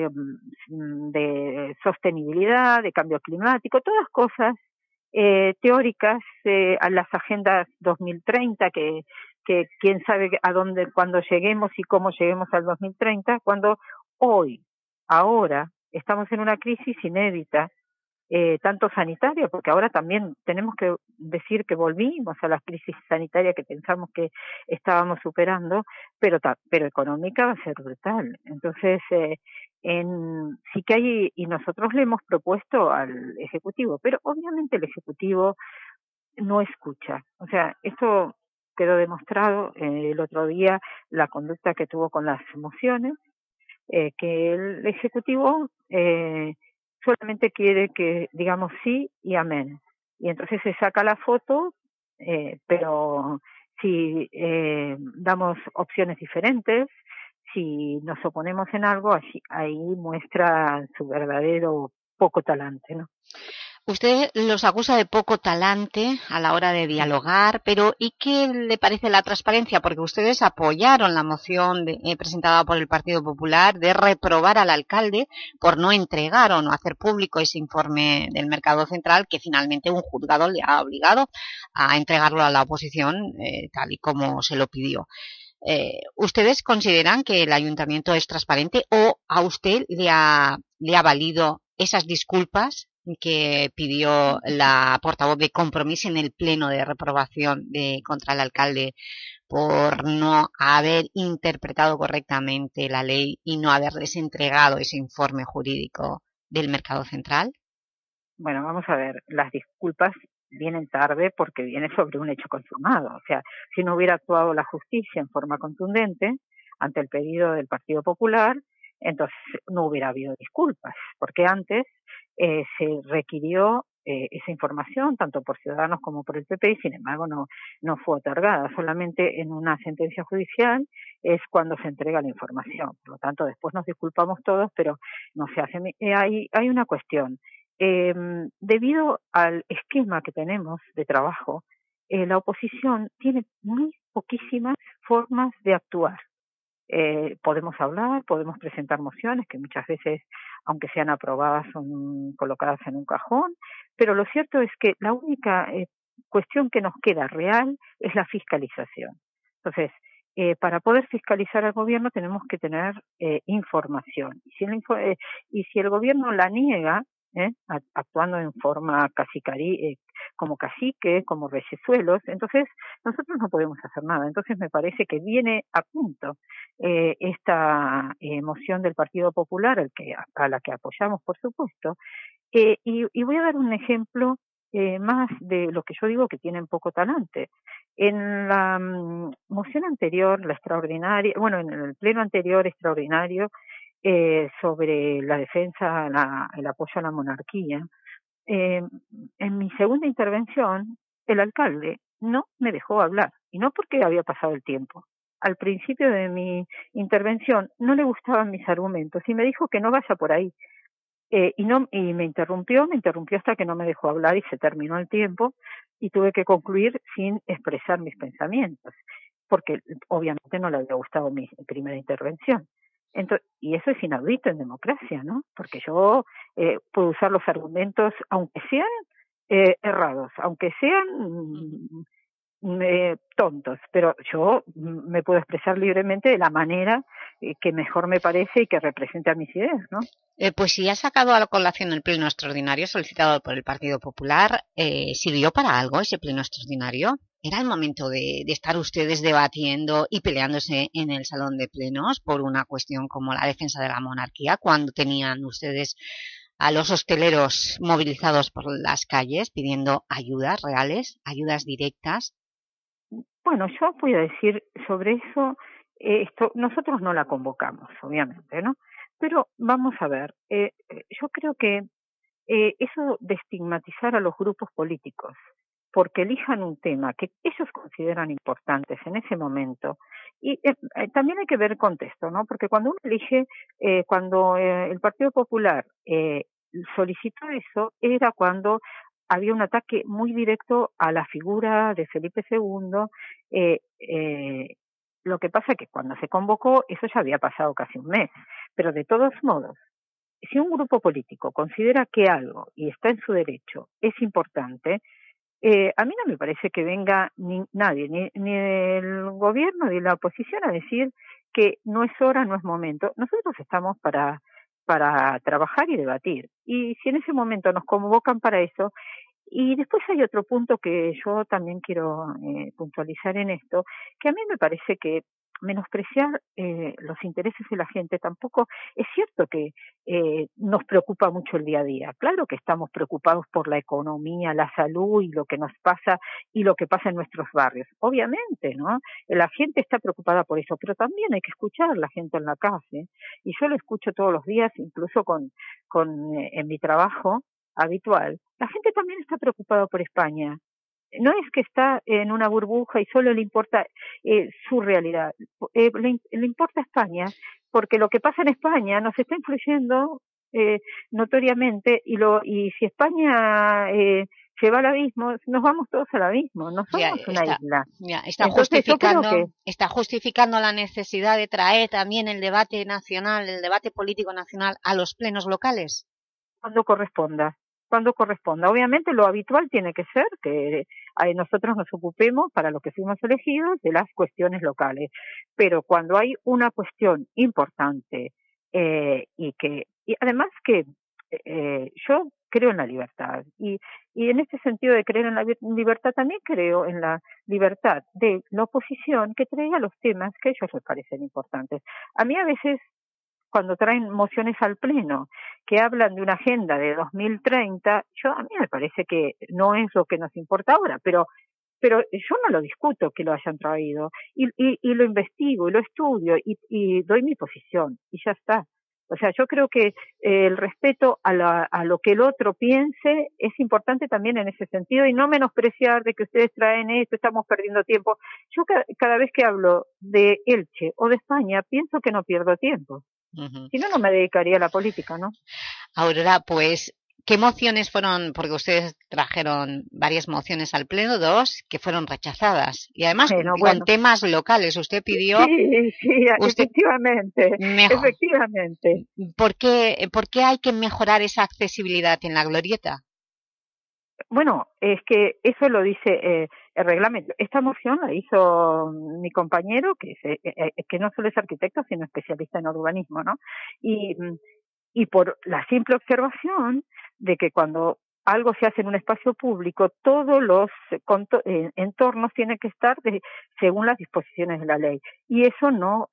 de sostenibilidad, de cambio climático, todas cosas teóricas a las agendas 2030 que quién sabe a dónde, cuando lleguemos y cómo lleguemos al 2030, cuando ahora estamos en una crisis inédita tanto sanitaria, porque ahora también tenemos que decir que volvimos a la crisis sanitaria que pensamos que estábamos superando, pero económica va a ser brutal. Entonces, sí que hay, y nosotros le hemos propuesto al Ejecutivo, pero obviamente el Ejecutivo no escucha. O sea, esto quedó demostrado el otro día, la conducta que tuvo con las mociones, que el Ejecutivo solamente quiere que digamos sí y amén. Y entonces se saca la foto, pero si damos opciones diferentes, si nos oponemos en algo, ahí muestra su verdadero poco talante, ¿no? Usted los acusa de poco talante a la hora de dialogar, pero ¿y qué le parece la transparencia? Porque ustedes apoyaron la moción presentada por el Partido Popular de reprobar al alcalde por no entregar o no hacer público ese informe del Mercado Central, que finalmente un juzgado le ha obligado a entregarlo a la oposición tal y como se lo pidió. ¿Ustedes consideran que el Ayuntamiento es transparente o a usted le ha valido esas disculpas que pidió la portavoz de Compromís en el pleno de reprobación contra el alcalde por no haber interpretado correctamente la ley y no haberles entregado ese informe jurídico del Mercado Central? Bueno, vamos a ver, las disculpas vienen tarde porque viene sobre un hecho consumado. O sea, si no hubiera actuado la justicia en forma contundente ante el pedido del Partido Popular, entonces no hubiera habido disculpas, porque antes se requirió esa información tanto por Ciudadanos como por el PP y sin embargo no fue otorgada. Solamente en una sentencia judicial es cuando se entrega la información. Por lo tanto, después nos disculpamos todos, pero no se hace. Hay una cuestión. Debido al esquema que tenemos de trabajo, la oposición tiene muy poquísimas formas de actuar. Podemos hablar, podemos presentar mociones que muchas veces, aunque sean aprobadas, son colocadas en un cajón, pero lo cierto es que la única cuestión que nos queda real es la fiscalización. Entonces, para poder fiscalizar al gobierno tenemos que tener información. Y si el gobierno la niega, actuando en forma como cacique, como reyesuelos, entonces nosotros no podemos hacer nada. Entonces me parece que viene a punto esta moción del Partido Popular, a la que apoyamos, por supuesto, y voy a dar un ejemplo más de lo que yo digo que tienen poco talante. En la moción anterior, la extraordinaria, bueno, en el pleno anterior extraordinario, sobre la defensa, el apoyo a la monarquía, en mi segunda intervención, el alcalde no me dejó hablar, y no porque había pasado el tiempo. Al principio de mi intervención no le gustaban mis argumentos y me dijo que no vaya por ahí. Y me interrumpió hasta que no me dejó hablar y se terminó el tiempo y tuve que concluir sin expresar mis pensamientos, porque obviamente no le había gustado mi primera intervención. Entonces, y eso es inaudito en democracia, ¿no? Porque yo puedo usar los argumentos, aunque sean errados, aunque sean tontos, pero yo me puedo expresar libremente de la manera que mejor me parece y que represente a mis ideas, ¿no? Pues si ha sacado a la colación el pleno extraordinario solicitado por el Partido Popular, ¿sirvió para algo ese pleno extraordinario? ¿Era el momento de estar ustedes debatiendo y peleándose en el salón de plenos por una cuestión como la defensa de la monarquía, cuando tenían ustedes a los hosteleros movilizados por las calles pidiendo ayudas reales, ayudas directas? Bueno, yo voy a decir sobre eso, nosotros no la convocamos, obviamente, ¿no? Pero vamos a ver, yo creo que eso de estigmatizar a los grupos políticos porque elijan un tema que ellos consideran importantes en ese momento, y también hay que ver el contexto, ¿no? Porque cuando uno elige, cuando el Partido Popular solicitó eso, era cuando había un ataque muy directo a la figura de Felipe II. Lo que pasa es que cuando se convocó, eso ya había pasado casi un mes, pero de todos modos, si un grupo político considera que algo, y está en su derecho, es importante, a mí no me parece que venga nadie, ni el gobierno ni la oposición a decir que no es hora, no es momento. Nosotros estamos para para trabajar y debatir. Y si en ese momento nos convocan para eso, y después hay otro punto que yo también quiero puntualizar en esto, que a mí me parece que menospreciar los intereses de la gente tampoco es cierto que nos preocupa mucho el día a día. Claro que estamos preocupados por la economía, la salud y lo que nos pasa y lo que pasa en nuestros barrios. Obviamente, ¿no? La gente está preocupada por eso, pero también hay que escuchar a la gente en la calle. Y yo lo escucho todos los días, incluso en mi trabajo habitual. La gente también está preocupada por España. No es que está en una burbuja y solo le importa su realidad, le importa España, porque lo que pasa en España nos está influyendo notoriamente, y si España se va al abismo, nos vamos todos al abismo, no somos una isla. Está justificando la necesidad de traer también el debate nacional, el debate político nacional a los plenos locales. Cuando corresponda. Obviamente lo habitual tiene que ser que nosotros nos ocupemos, para lo que fuimos elegidos, de las cuestiones locales. Pero cuando hay una cuestión importante y además que yo creo en la libertad y en este sentido de creer en la libertad también creo en la libertad de la oposición que traiga los temas que a ellos les parecen importantes. A mí a veces, cuando traen mociones al Pleno que hablan de una agenda de 2030, a mí me parece que no es lo que nos importa ahora, pero yo no lo discuto que lo hayan traído, y lo investigo, y lo estudio, y doy mi posición, y ya está. O sea, yo creo que el respeto a lo que el otro piense es importante también en ese sentido, y no menospreciar de que ustedes traen esto, estamos perdiendo tiempo. Yo cada vez que hablo de Elche o de España, pienso que no pierdo tiempo. Si no, no me dedicaría a la política, ¿no? Aurora, pues, ¿qué mociones fueron? Porque ustedes trajeron varias mociones al Pleno, 2 que fueron rechazadas. Y además con temas locales. Usted pidió... Sí, efectivamente. Efectivamente. ¿Por qué hay que mejorar esa accesibilidad en la glorieta? Bueno, es que eso lo dice el reglamento. Esta moción la hizo mi compañero, que no solo es arquitecto, sino especialista en urbanismo, ¿no? Y por la simple observación de que cuando algo se hace en un espacio público, todos los entornos tienen que estar según las disposiciones de la ley. Y eso no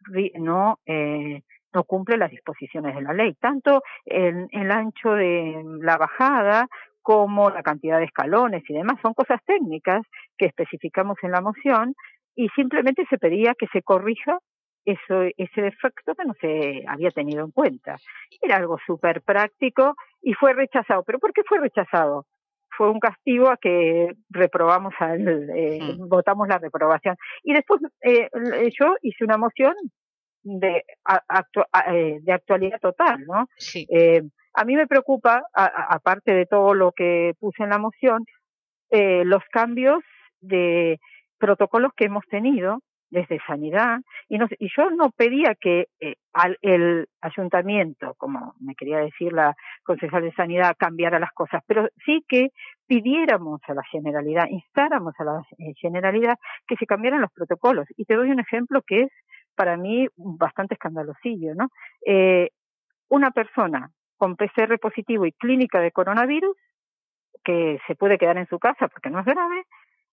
cumple las disposiciones de la ley, tanto en el ancho de la bajada como la cantidad de escalones y demás. Son cosas técnicas que especificamos en la moción y simplemente se pedía que se corrija ese defecto que no se había tenido en cuenta. Era algo súper práctico y fue rechazado. ¿Pero por qué fue rechazado? Fue un castigo a que reprobamos votamos la reprobación. Y después yo hice una moción de actualidad total, ¿no? Sí. A mí me preocupa, aparte de todo lo que puse en la moción, los cambios de protocolos que hemos tenido desde Sanidad, y yo no pedía que el ayuntamiento, como me quería decir la concejal de Sanidad, cambiara las cosas, pero sí que pidiéramos a la Generalidad, instáramos a la Generalidad que se cambiaran los protocolos. Y te doy un ejemplo que es para mí bastante escandalosillo, ¿no? Una persona con PCR positivo y clínica de coronavirus, que se puede quedar en su casa porque no es grave,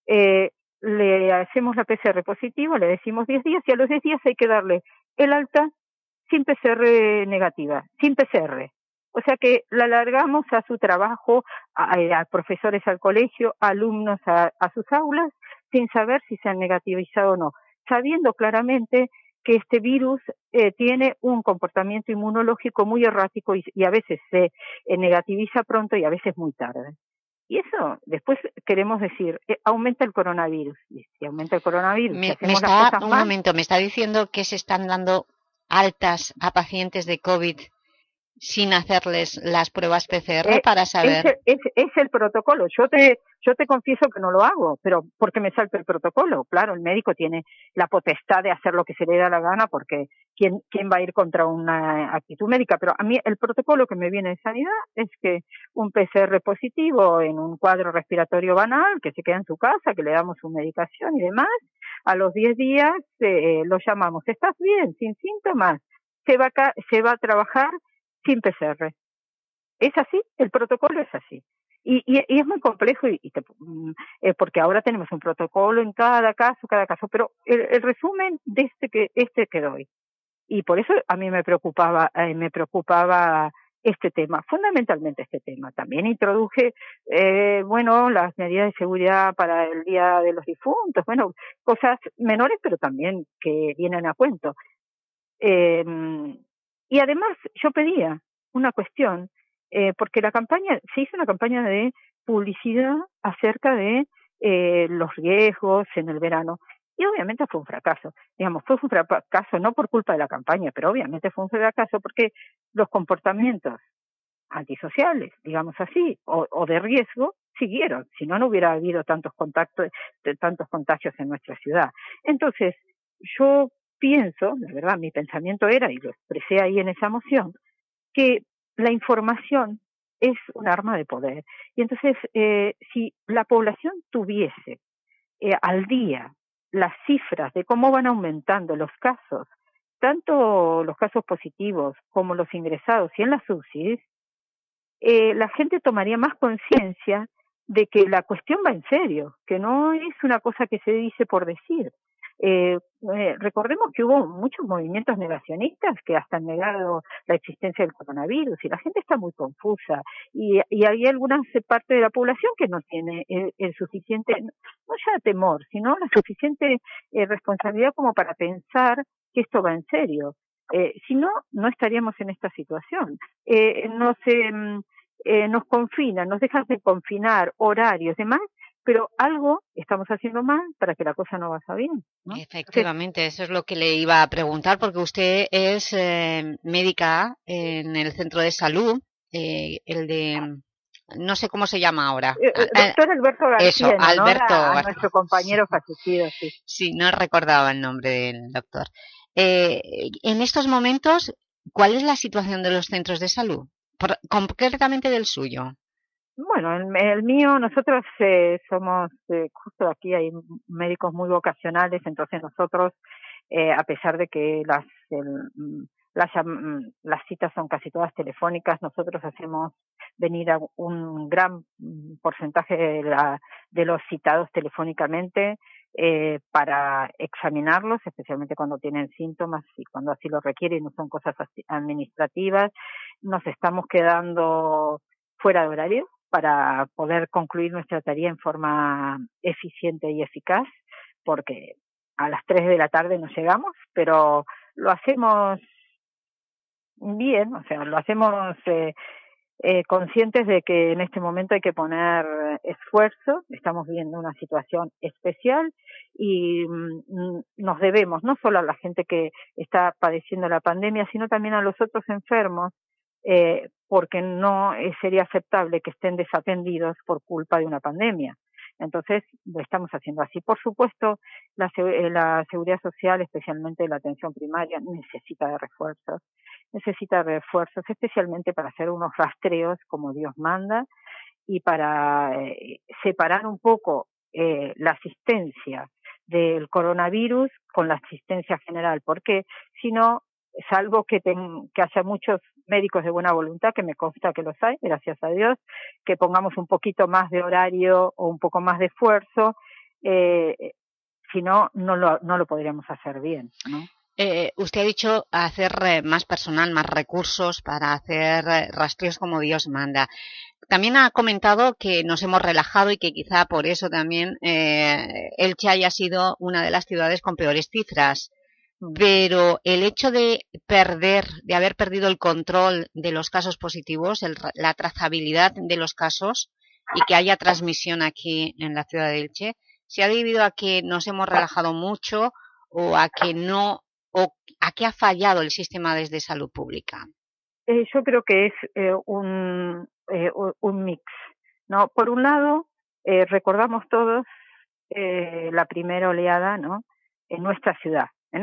le hacemos la PCR positiva, le decimos 10 días y a los 10 días hay que darle el alta sin PCR negativa, sin PCR. O sea que la alargamos a su trabajo, a profesores al colegio, a alumnos a sus aulas, sin saber si se han negativizado o no, sabiendo claramente que este virus tiene un comportamiento inmunológico muy errático y a veces se negativiza pronto y a veces muy tarde. Y eso, después queremos decir, aumenta el coronavirus. Y si aumenta el coronavirus, un momento, me está diciendo que se están dando altas a pacientes de COVID sin hacerles las pruebas PCR para saber. Es el protocolo. Yo te confieso que no lo hago, pero porque me salta el protocolo. Claro, el médico tiene la potestad de hacer lo que se le da la gana, porque ¿quién va a ir contra una actitud médica? Pero a mí el protocolo que me viene de Sanidad es que un PCR positivo en un cuadro respiratorio banal, que se queda en su casa, que le damos su medicación y demás, a los 10 días lo llamamos. ¿Estás bien? Sin síntomas. Se va a trabajar sin PCR. Es así, el protocolo es así. Y es muy complejo porque ahora tenemos un protocolo en cada caso, pero el resumen de este que doy. Y por eso a mí me preocupaba este tema, fundamentalmente este tema. También introduje, las medidas de seguridad para el Día de los Difuntos, cosas menores, pero también que vienen a cuento. Y además yo pedía una cuestión, porque se hizo una campaña de publicidad acerca de los riesgos en el verano, y obviamente fue un fracaso. Fue un fracaso no por culpa de la campaña, pero obviamente fue un fracaso porque los comportamientos antisociales, digamos así, o de riesgo, siguieron. Si no, no hubiera habido tantos contagios en nuestra ciudad. Entonces, yo pienso, de verdad, mi pensamiento era, y lo expresé ahí en esa moción, que la información es un arma de poder. Y entonces, si la población tuviese al día las cifras de cómo van aumentando los casos, tanto los casos positivos como los ingresados y en las UCIs, la gente tomaría más conciencia de que la cuestión va en serio, que no es una cosa que se dice por decir. Recordemos que hubo muchos movimientos negacionistas que hasta han negado la existencia del coronavirus, y la gente está muy confusa, y hay alguna parte de la población que no tiene el suficiente, no ya temor, sino la suficiente responsabilidad como para pensar que esto va en serio. Si no, no estaríamos en esta situación. Nos confinan, nos dejan de confinar horarios y demás, pero algo estamos haciendo mal para que la cosa no vaya bien, ¿no? Efectivamente, eso es lo que le iba a preguntar, porque usted es médica en el centro de salud, no sé cómo se llama ahora. Doctor Alberto García, eso, Alberto a nuestro compañero fallecido, sí. Sí, no recordaba el nombre del doctor. En estos momentos, ¿cuál es la situación de los centros de salud? Concretamente del suyo. Bueno, el mío, nosotros somos, justo aquí hay médicos muy vocacionales, entonces nosotros, a pesar de que las citas son casi todas telefónicas, nosotros hacemos venir a un gran porcentaje de los citados telefónicamente para examinarlos, especialmente cuando tienen síntomas y cuando así lo requieren, no son cosas administrativas. Nos estamos quedando fuera de horario para poder concluir nuestra tarea en forma eficiente y eficaz, porque a las 3 de la tarde no llegamos, pero lo hacemos bien, o sea, lo hacemos conscientes de que en este momento hay que poner esfuerzo. Estamos viviendo una situación especial y nos debemos no solo a la gente que está padeciendo la pandemia, sino también a los otros enfermos, porque no sería aceptable que estén desatendidos por culpa de una pandemia. Entonces, lo estamos haciendo así. Por supuesto, la seguridad social, especialmente la atención primaria, necesita refuerzos, especialmente para hacer unos rastreos como Dios manda y para separar un poco la asistencia del coronavirus con la asistencia general, porque si no, salvo que haya muchos médicos de buena voluntad, que me consta que los hay, gracias a Dios, que pongamos un poquito más de horario o un poco más de esfuerzo, si no, no lo podríamos hacer bien, ¿no? Usted ha dicho hacer más personal, más recursos para hacer rastreos como Dios manda. También ha comentado que nos hemos relajado y que quizá por eso también Elche haya sido una de las ciudades con peores cifras. Pero el hecho de haber perdido el control de los casos positivos, la trazabilidad de los casos y que haya transmisión aquí en la ciudad de Elche, ¿se ha debido a que nos hemos relajado mucho o a que ha fallado el sistema de salud pública? Yo creo que es un mix, ¿no? Por un lado, recordamos todos la primera oleada, ¿no? En nuestra ciudad.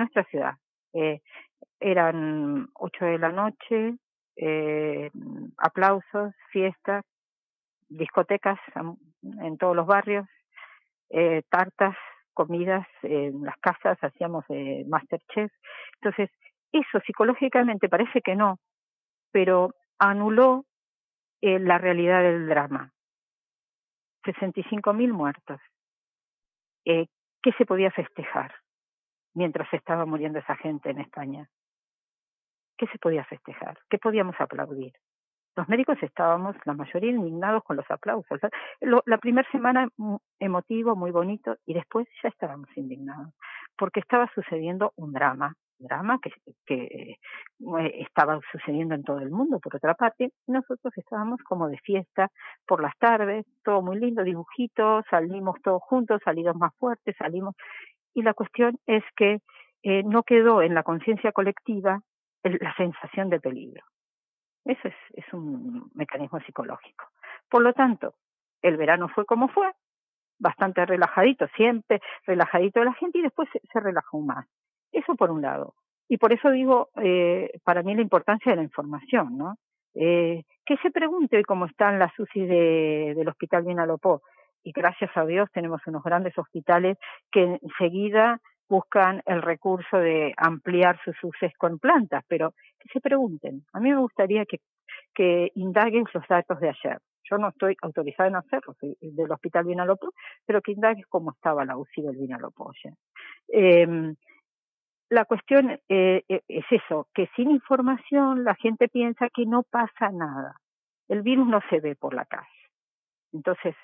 Eran 8 de la noche, aplausos, fiestas, discotecas en todos los barrios, tartas, comidas en las casas, hacíamos Masterchef. Entonces, eso psicológicamente parece que no, pero anuló la realidad del drama. 65.000 muertos. ¿Qué se podía festejar mientras estaba muriendo esa gente en España? ¿Qué se podía festejar? ¿Qué podíamos aplaudir? Los médicos estábamos, la mayoría, indignados con los aplausos. La primera semana emotivo, muy bonito, y después ya estábamos indignados, porque estaba sucediendo un drama que estaba sucediendo en todo el mundo, por otra parte. Nosotros estábamos como de fiesta por las tardes, todo muy lindo, dibujitos, salimos todos juntos, salidos más fuertes, salimos. Y la cuestión es que no quedó en la conciencia colectiva la sensación de peligro. Eso es un mecanismo psicológico. Por lo tanto, el verano fue como fue, bastante relajadito, siempre relajadito de la gente, y después se relajó más. Eso por un lado. Y por eso digo, para mí la importancia de la información, ¿no? Que se pregunte hoy cómo están las UCI del Hospital Vinalopó. Y gracias a Dios tenemos unos grandes hospitales que enseguida buscan el recurso de ampliar sus UCIs con plantas, pero que se pregunten. A mí me gustaría que indaguen los datos de ayer. Yo no estoy autorizada en hacerlo, soy del Hospital Vinalopó, pero que indaguen cómo estaba la UCI del Vinalopó ayer. La cuestión es eso, que sin información la gente piensa que no pasa nada. El virus no se ve por la calle. Entonces,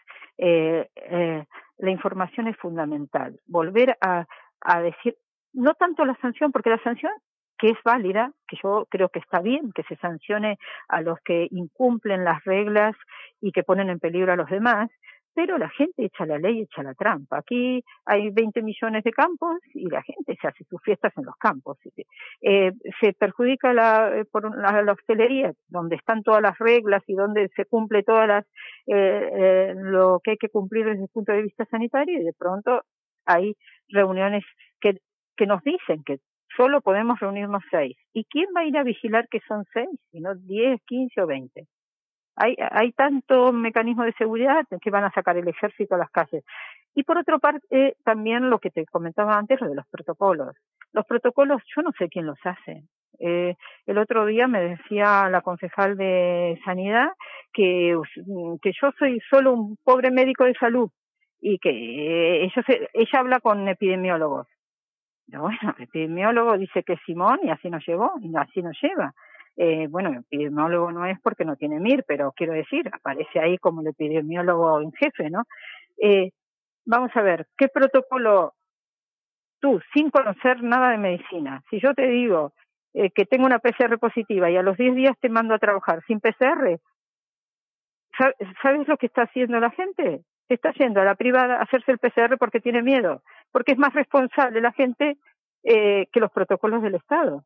la información es fundamental. Volver a decir, no tanto la sanción, porque la sanción, que es válida, que yo creo que está bien, que se sancione a los que incumplen las reglas y que ponen en peligro a los demás, pero la gente echa la ley, echa la trampa. Aquí hay 20 millones de campos y la gente se hace sus fiestas en los campos. Se perjudica la hostelería, donde están todas las reglas y donde se cumple todas lo que hay que cumplir desde el punto de vista sanitario, y de pronto hay reuniones que nos dicen que solo podemos reunirnos 6. ¿Y quién va a ir a vigilar que son 6, y no 10, 15 o 20? Hay tanto mecanismo de seguridad que van a sacar el ejército a las calles. Y por otra parte, también lo que te comentaba antes, lo de los protocolos. Los protocolos, yo no sé quién los hace. El otro día me decía la concejal de Sanidad que yo soy solo un pobre médico de salud y que ella habla con epidemiólogos. Pero bueno, el epidemiólogo dice que es Simón y así nos llevó, y así nos lleva. Bueno, epidemiólogo no es porque no tiene MIR, pero quiero decir, aparece ahí como el epidemiólogo en jefe, ¿no? Vamos a ver, ¿qué protocolo tú, sin conocer nada de medicina, si yo te digo que tengo una PCR positiva y a los 10 días te mando a trabajar sin PCR, ¿sabes lo que está haciendo la gente? Está yendo a la privada a hacerse el PCR porque tiene miedo, porque es más responsable la gente que los protocolos del Estado.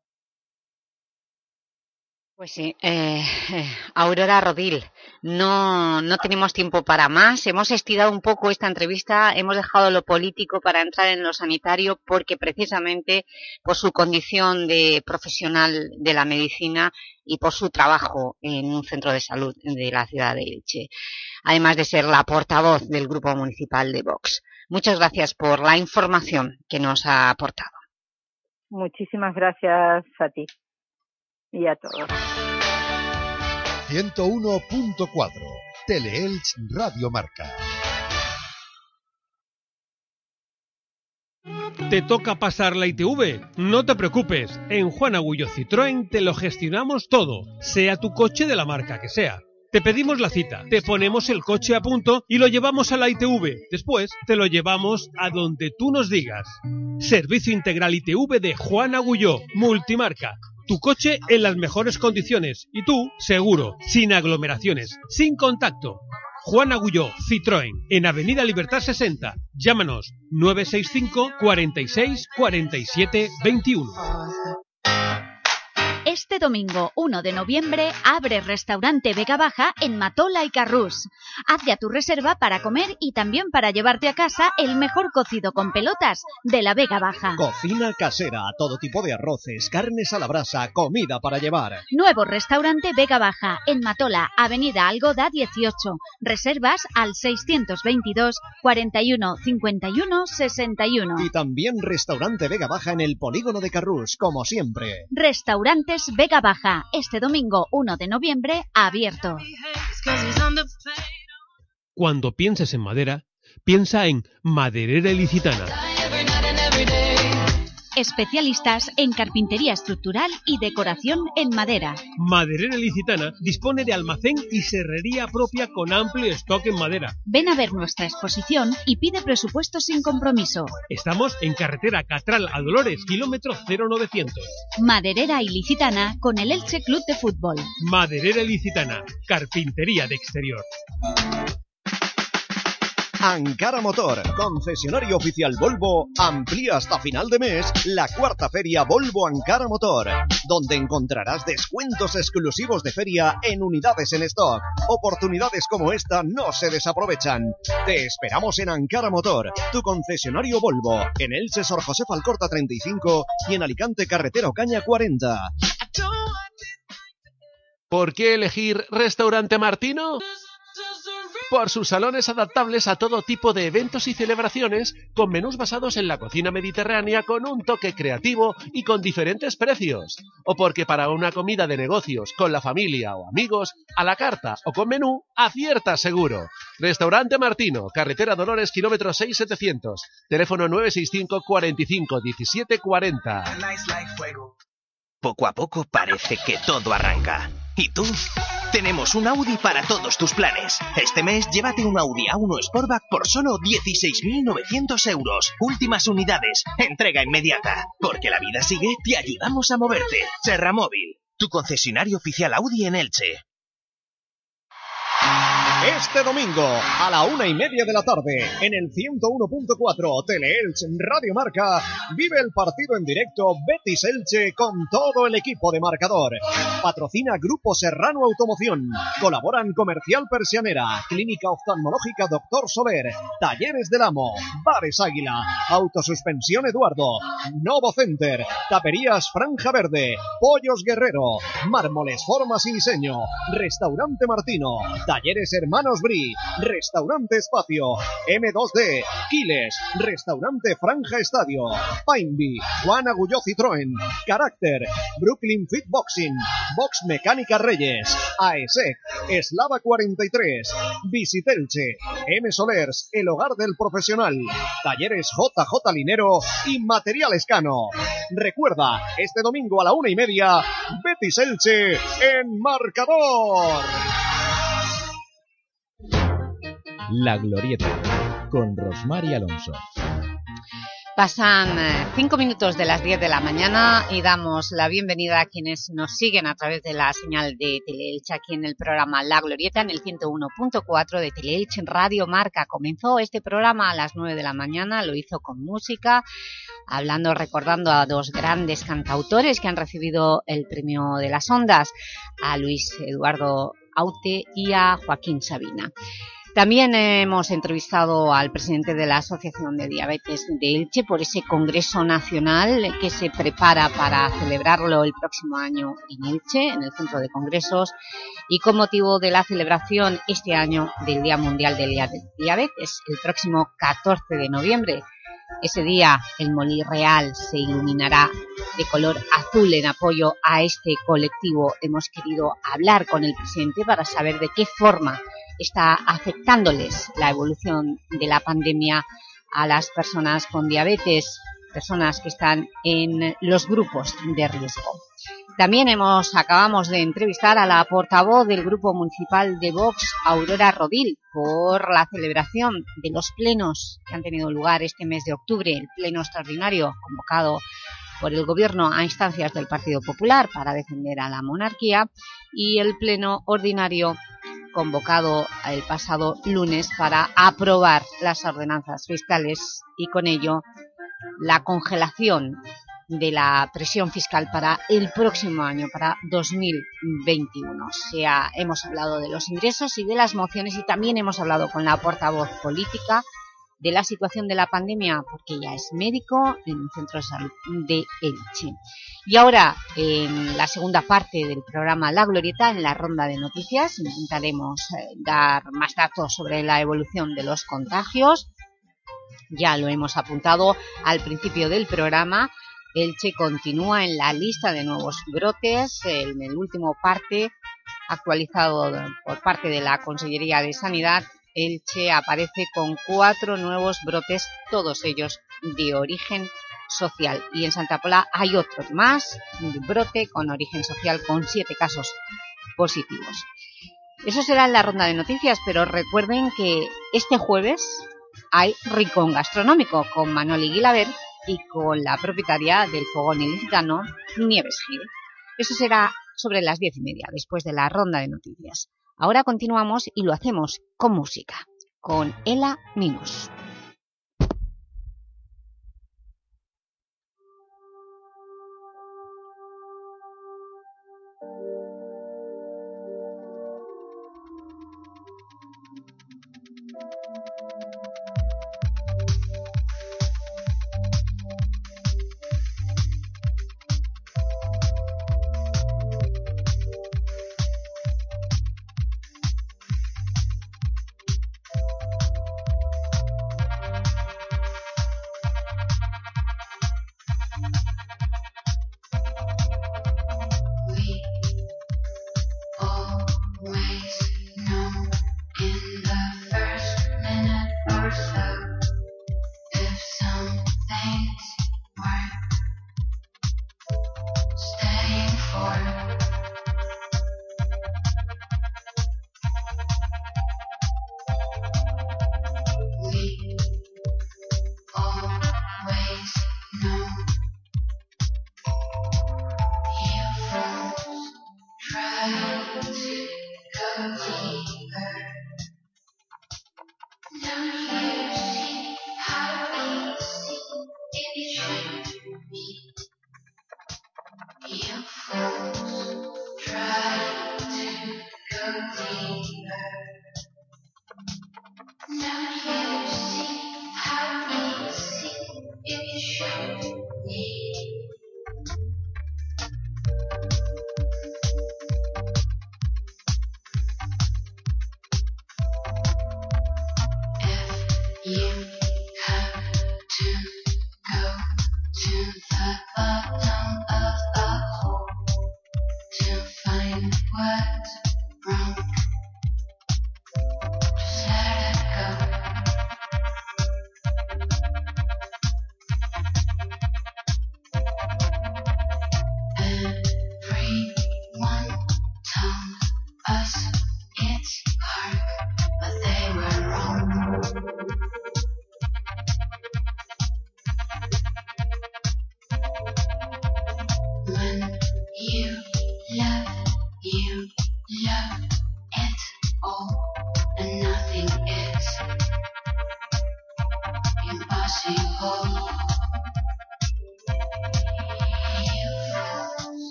Pues sí, Aurora Rodil, no tenemos tiempo para más. Hemos estirado un poco esta entrevista, hemos dejado lo político para entrar en lo sanitario, porque precisamente por su condición de profesional de la medicina y por su trabajo en un centro de salud de la ciudad de Elche, además de ser la portavoz del Grupo Municipal de Vox. Muchas gracias por la información que nos ha aportado. Muchísimas gracias a ti y a todos. 101.4 Teleelch Radio Marca. ¿Te toca pasar la ITV? No te preocupes, en Juan Agullo Citroën te lo gestionamos todo, sea tu coche de la marca que sea. Te pedimos la cita, te ponemos el coche a punto y lo llevamos a la ITV. Después te lo llevamos a donde tú nos digas. Servicio integral ITV de Juan Agulló, multimarca. Tu coche en las mejores condiciones y tú, seguro, sin aglomeraciones, sin contacto. Juan Agulló Citroën, en Avenida Libertad 60. Llámanos 965 46 47 21. Este domingo 1 de noviembre abre Restaurante Vega Baja en Matola y Carrús. Haz ya tu reserva para comer y también para llevarte a casa el mejor cocido con pelotas de la Vega Baja. Cocina casera, todo tipo de arroces, carnes a la brasa, comida para llevar. Nuevo Restaurante Vega Baja en Matola, Avenida Algoda 18. Reservas al 622 41 51 61. Y también Restaurante Vega Baja en el Polígono de Carrús, como siempre. Restaurantes Restaurants Vega Baja, este domingo 1 de noviembre, abierto. Cuando pienses en madera, piensa en Maderera Ilicitana. Especialistas en carpintería estructural y decoración en madera. Maderera Ilicitana dispone de almacén y serrería propia con amplio stock en madera. Ven a ver nuestra exposición y pide presupuesto sin compromiso. Estamos en carretera Catral a Dolores, kilómetro 0900. Maderera Ilicitana con el Elche Club de Fútbol. Maderera Ilicitana, carpintería de exterior. Ankara Motor, concesionario oficial Volvo, amplía hasta final de mes la cuarta feria Volvo Ankara Motor, donde encontrarás descuentos exclusivos de feria en unidades en stock. Oportunidades como esta no se desaprovechan. Te esperamos en Ankara Motor, tu concesionario Volvo, en Elche Sor José Alcorta 35 y en Alicante Carretera Ocaña 40. ¿Por qué elegir Restaurante Martino? Por sus salones adaptables a todo tipo de eventos y celebraciones, con menús basados en la cocina mediterránea con un toque creativo y con diferentes precios. O porque para una comida de negocios con la familia o amigos, a la carta o con menú, acierta seguro. Restaurante Martino, carretera Dolores, kilómetro 6700, teléfono 965 45 17 40. Poco a poco parece que todo arranca. ¿Y tú? Tenemos un Audi para todos tus planes. Este mes llévate un Audi A1 Sportback por solo 16.900 euros. Últimas unidades, entrega inmediata. Porque la vida sigue, te ayudamos a moverte. Serramóvil, tu concesionario oficial Audi en Elche. Este domingo, a la 1:30 de la tarde, en el 101.4 Teleelch Radio Marca, vive el partido en directo Betis-Elche con todo el equipo de Marcador. Patrocina Grupo Serrano Automoción. Colaboran Comercial Persianera, Clínica Oftalmológica Dr. Soler, Talleres del Amo, Bares Águila, Autosuspensión Eduardo, Novo Center, Taperías Franja Verde, Pollos Guerrero, Mármoles Formas y Diseño, Restaurante Martino, Talleres Hermanos Bri, Restaurante Espacio, M2D, Quiles, Restaurante Franja Estadio, Pineby, Juan Agulló Citroën, Carácter, Brooklyn Fit Boxing, Box Mecánica Reyes, AESEC, Eslava 43, Visitelche, M Solers, El Hogar del Profesional, Talleres JJ Linero y Material Escano. Recuerda, este domingo a la 1:30, Betis Elche en Marcador. La Glorieta, con Rosmar y Alonso. Pasan 5 minutos de las 10 de la mañana y damos la bienvenida a quienes nos siguen a través de la señal de Teleelch aquí en el programa La Glorieta en el 101.4 de Teleelch en Radio Marca. Comenzó este programa a las 9 de la mañana, lo hizo con música, recordando a dos grandes cantautores que han recibido el premio de las Ondas, a Luis Eduardo Aute y a Joaquín Sabina. También hemos entrevistado al presidente de la Asociación de Diabetes de Elche por ese Congreso Nacional que se prepara para celebrarlo el próximo año en Elche, en el Centro de Congresos, y con motivo de la celebración este año del Día Mundial de la Diabetes, el próximo 14 de noviembre. Ese día el Molí Real se iluminará de color azul en apoyo a este colectivo. Hemos querido hablar con el presidente para saber de qué forma está afectándoles la evolución de la pandemia a las personas con diabetes, personas que están en los grupos de riesgo. También acabamos de entrevistar a la portavoz del Grupo Municipal de Vox, Aurora Rodil, por la celebración de los plenos que han tenido lugar este mes de octubre, el pleno extraordinario convocado por el Gobierno a instancias del Partido Popular para defender a la monarquía y el pleno ordinario convocado el pasado lunes para aprobar las ordenanzas fiscales y con ello la congelación de la presión fiscal para el próximo año, para 2021. Hemos hablado de los ingresos y de las mociones y también hemos hablado con la portavoz política de la situación de la pandemia, porque ella es médico en un centro de salud de Elche. Y ahora, en la segunda parte del programa La Glorieta, en la ronda de noticias, intentaremos dar más datos sobre la evolución de los contagios. Ya lo hemos apuntado al principio del programa, Elche continúa en la lista de nuevos brotes. En el último parte actualizado por parte de la Consellería de Sanidad, Elche aparece con 4 nuevos brotes, todos ellos de origen social. Y en Santa Pola hay otro más, un brote con origen social con 7 casos positivos. Eso será en la ronda de noticias, pero recuerden que este jueves hay Rincón Gastronómico con Manoli Guilabert y con la propietaria del fogón ilicitano, Nieves Gil. Eso será sobre las 10:30, después de la ronda de noticias. Ahora continuamos y lo hacemos con música, con Ela Minus.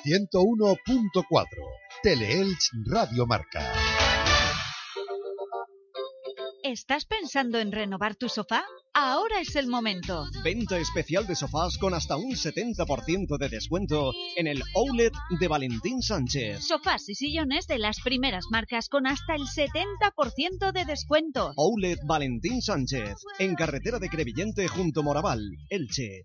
101.4. Teleelch Radio Marca. ¿Estás pensando en renovar tu sofá? Ahora es el momento. Venta especial de sofás con hasta un 70% de descuento en el outlet de Valentín Sánchez. Sofás y sillones de las primeras marcas con hasta el 70% de descuento. Outlet Valentín Sánchez, en carretera de Crevillente junto Moraval, Elche.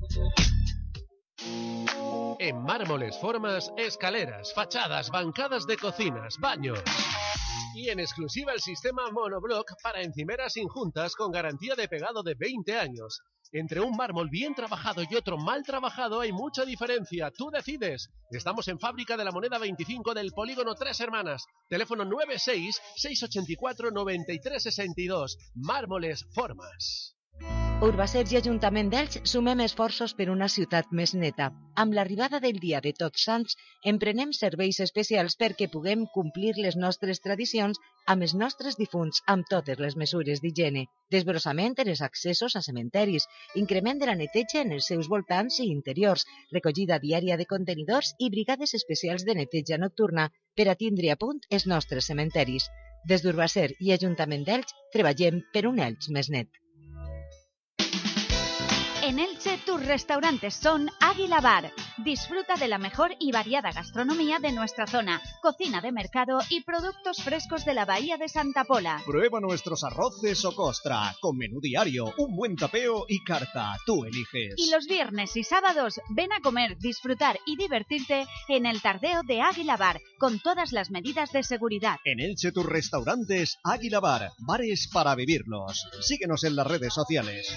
En mármoles, formas, escaleras, fachadas, bancadas de cocinas, baños. Y en exclusiva el sistema monoblock para encimeras injuntas con garantía de pegado de 20 años. Entre un mármol bien trabajado y otro mal trabajado hay mucha diferencia. Tú decides. Estamos en Fábrica de la Moneda 25 del Polígono Tres Hermanas. Teléfono 96-684-9362. Mármoles, formas. Urbacer i Ajuntament d'Elx sumem esforços per una ciutat més neta. Amb l'arribada del dia de Tots Sants, emprenem serveis especials perquè puguem complir les nostres tradicions amb els nostres difunts amb totes les mesures d'higiene. Desbrossament en els accessos a cementeris, increment de la neteja en els seus voltants i interiors, recollida diària de contenidors i brigades especials de neteja nocturna per a tindre a punt els nostres cementeris. Des d'Urbacer i Ajuntament d'Elx treballem per un Elx més net. En Elche, tus restaurantes son Águila Bar. Disfruta de la mejor y variada gastronomía de nuestra zona, cocina de mercado y productos frescos de la Bahía de Santa Pola. Prueba nuestros arroces o costra, con menú diario, un buen tapeo y carta. Tú eliges. Y los viernes y sábados, ven a comer, disfrutar y divertirte en el Tardeo de Águila Bar, con todas las medidas de seguridad. En Elche, tus restaurantes Águila Bar, bares para vivirlos. Síguenos en las redes sociales.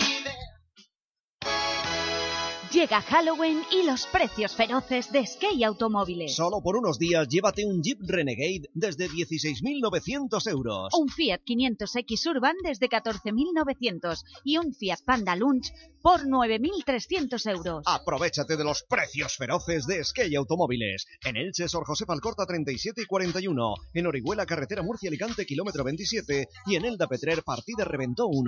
Llega Halloween y los precios feroces de Skate Automóviles. Solo por unos días llévate un Jeep Renegade desde 16.900 euros. Un Fiat 500X Urban desde 14.900 y un Fiat Panda Lunch por 9.300 euros. Aprovechate de los precios feroces de Skate Automóviles. En Elche, Sor José Alcorta 37 y 41. En Orihuela, carretera Murcia-Alicante, kilómetro 27. Y en Elda Petrer, partida Reventó 1.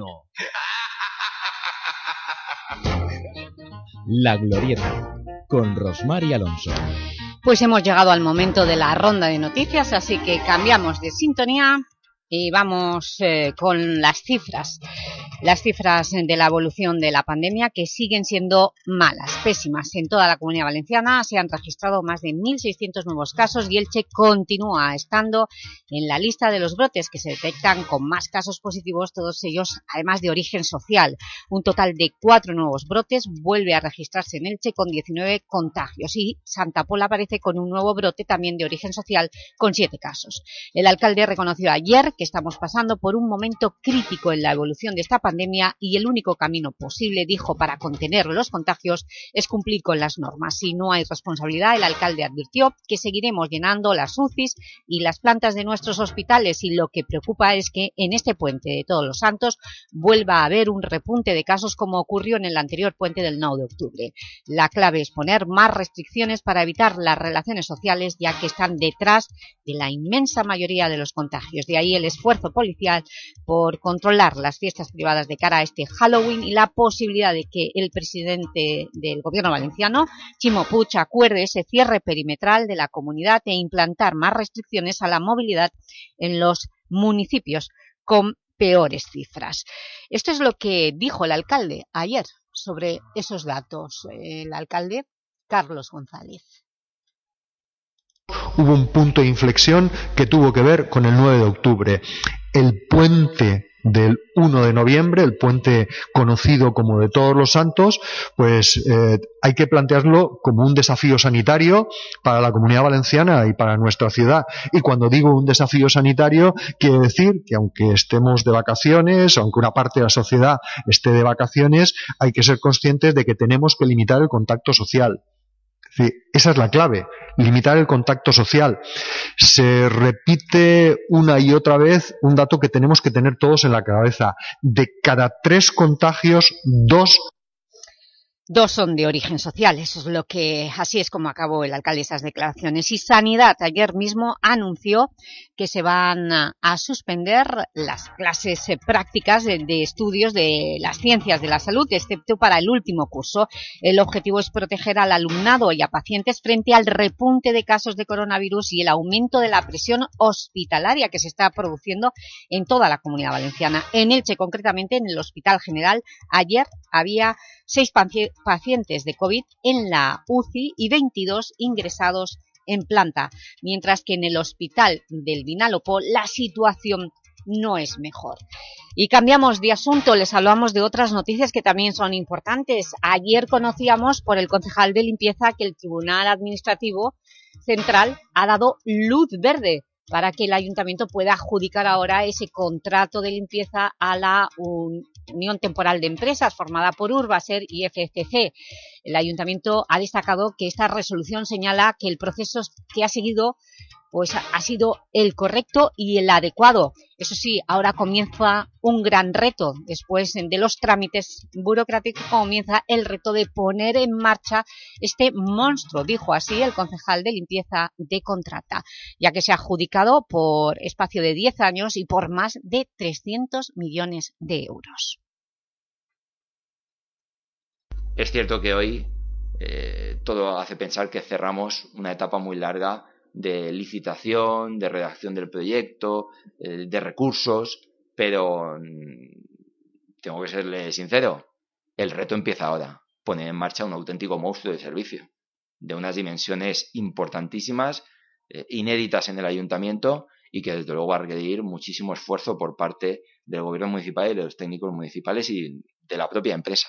La Glorieta, con Rosmar y Alonso. Pues hemos llegado al momento de la ronda de noticias, así que cambiamos de sintonía y vamos con las cifras. Las cifras de la evolución de la pandemia, que siguen siendo malas, pésimas. En toda la Comunidad Valenciana se han registrado más de 1.600 nuevos casos y Elche continúa estando en la lista de los brotes que se detectan con más casos positivos, todos ellos además de origen social. Un total de 4 nuevos brotes vuelve a registrarse en Elche con 19 contagios y Santa Pola aparece con un nuevo brote también de origen social con 7 casos. El alcalde reconoció ayer que estamos pasando por un momento crítico en la evolución de esta pandemia y el único camino posible, dijo, para contener los contagios es cumplir con las normas. Si no hay responsabilidad, el alcalde advirtió que seguiremos llenando las UCIs y las plantas de nuestros hospitales y lo que preocupa es que en este puente de Todos los Santos vuelva a haber un repunte de casos como ocurrió en el anterior puente del 9 de octubre. La clave es poner más restricciones para evitar las relaciones sociales, ya que están detrás de la inmensa mayoría de los contagios. De ahí el esfuerzo policial por controlar las fiestas privadas de cara a este Halloween y la posibilidad de que el presidente del gobierno valenciano, Ximo Puig, acuerde ese cierre perimetral de la comunidad e implantar más restricciones a la movilidad en los municipios con peores cifras. Esto es lo que dijo el alcalde ayer sobre esos datos. El alcalde Carlos González. Hubo un punto de inflexión que tuvo que ver con el 9 de octubre. El puente del 1 de noviembre, el puente conocido como de Todos los Santos, pues hay que plantearlo como un desafío sanitario para la Comunidad Valenciana y para nuestra ciudad. Y cuando digo un desafío sanitario, quiere decir que aunque estemos de vacaciones, aunque una parte de la sociedad esté de vacaciones, hay que ser conscientes de que tenemos que limitar el contacto social. Sí, esa es la clave, limitar el contacto social. Se repite una y otra vez un dato que tenemos que tener todos en la cabeza. De cada 3 contagios, 2 2 son de origen social, eso es lo que, así es como acabó el alcalde esas declaraciones. Y Sanidad ayer mismo anunció que se van a suspender las clases prácticas de estudios de las ciencias de la salud, excepto para el último curso. El objetivo es proteger al alumnado y a pacientes frente al repunte de casos de coronavirus y el aumento de la presión hospitalaria que se está produciendo en toda la Comunidad Valenciana. En Elche, concretamente, en el Hospital General, ayer había 6 pacientes de COVID en la UCI y 22 ingresados en planta, mientras que en el Hospital del Vinalopó la situación no es mejor. Y cambiamos de asunto, les hablamos de otras noticias que también son importantes. Ayer conocíamos por el concejal de limpieza que el Tribunal Administrativo Central ha dado luz verde para que el Ayuntamiento pueda adjudicar ahora ese contrato de limpieza a la Unión Temporal de Empresas formada por Urbaser y FCC. El Ayuntamiento ha destacado que esta resolución señala que el proceso que ha seguido pues ha sido el correcto y el adecuado. Eso sí, ahora comienza un gran reto. Después de los trámites burocráticos comienza el reto de poner en marcha este monstruo, dijo así el concejal de limpieza de Contrata, ya que se ha adjudicado por espacio de 10 años y por más de 300 millones de euros. Es cierto que hoy todo hace pensar que cerramos una etapa muy larga de licitación, de redacción del proyecto, de recursos, pero tengo que serle sincero, el reto empieza ahora, poner en marcha un auténtico monstruo de servicio, de unas dimensiones importantísimas, inéditas en el Ayuntamiento y que desde luego va a requerir muchísimo esfuerzo por parte del Gobierno municipal y de los técnicos municipales y de la propia empresa.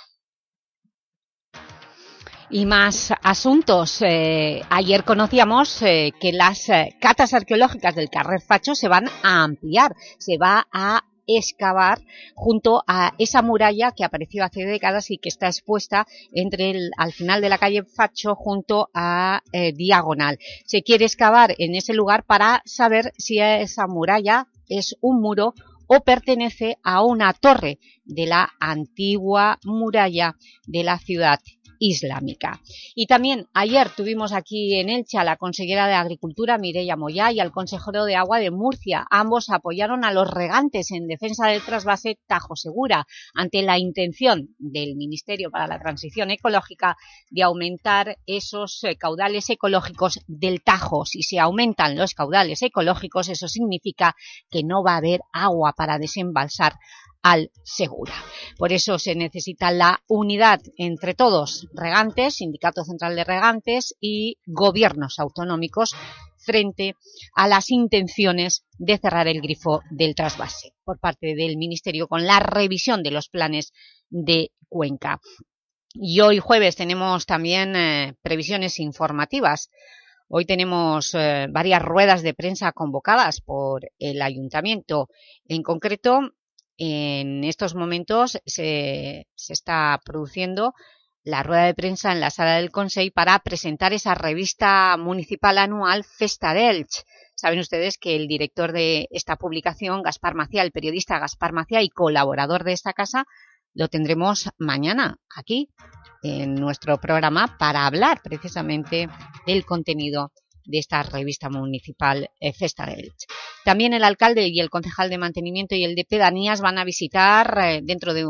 Y más asuntos. Ayer conocíamos que las catas arqueológicas del Carrer Facho se van a ampliar, se va a excavar junto a esa muralla que apareció hace décadas y que está expuesta al final de la calle Facho junto a Diagonal. Se quiere excavar en ese lugar para saber si esa muralla es un muro o pertenece a una torre de la antigua muralla de la ciudad islámica. Y también ayer tuvimos aquí en Elche a la consejera de Agricultura Mireia Moyá y al consejero de Agua de Murcia. Ambos apoyaron a los regantes en defensa del trasvase Tajo Segura ante la intención del Ministerio para la Transición Ecológica de aumentar esos caudales ecológicos del Tajo. Si se aumentan los caudales ecológicos, eso significa que no va a haber agua para desembalsar al Segura. Por eso se necesita la unidad entre todos, regantes, Sindicato Central de Regantes y gobiernos autonómicos frente a las intenciones de cerrar el grifo del trasvase por parte del Ministerio con la revisión de los planes de Cuenca. Y hoy jueves tenemos también previsiones informativas. Hoy tenemos varias ruedas de prensa convocadas por el Ayuntamiento. En concreto, en estos momentos se está produciendo la rueda de prensa en la sala del Consell para presentar esa revista municipal anual Festa d'Elx. Saben ustedes que el director de esta publicación, Gaspar Macià, el periodista Gaspar Macià y colaborador de esta casa, lo tendremos mañana aquí en nuestro programa para hablar precisamente del contenido de esta revista municipal Festa d'Elx. También el alcalde y el concejal de mantenimiento y el de pedanías van a visitar dentro de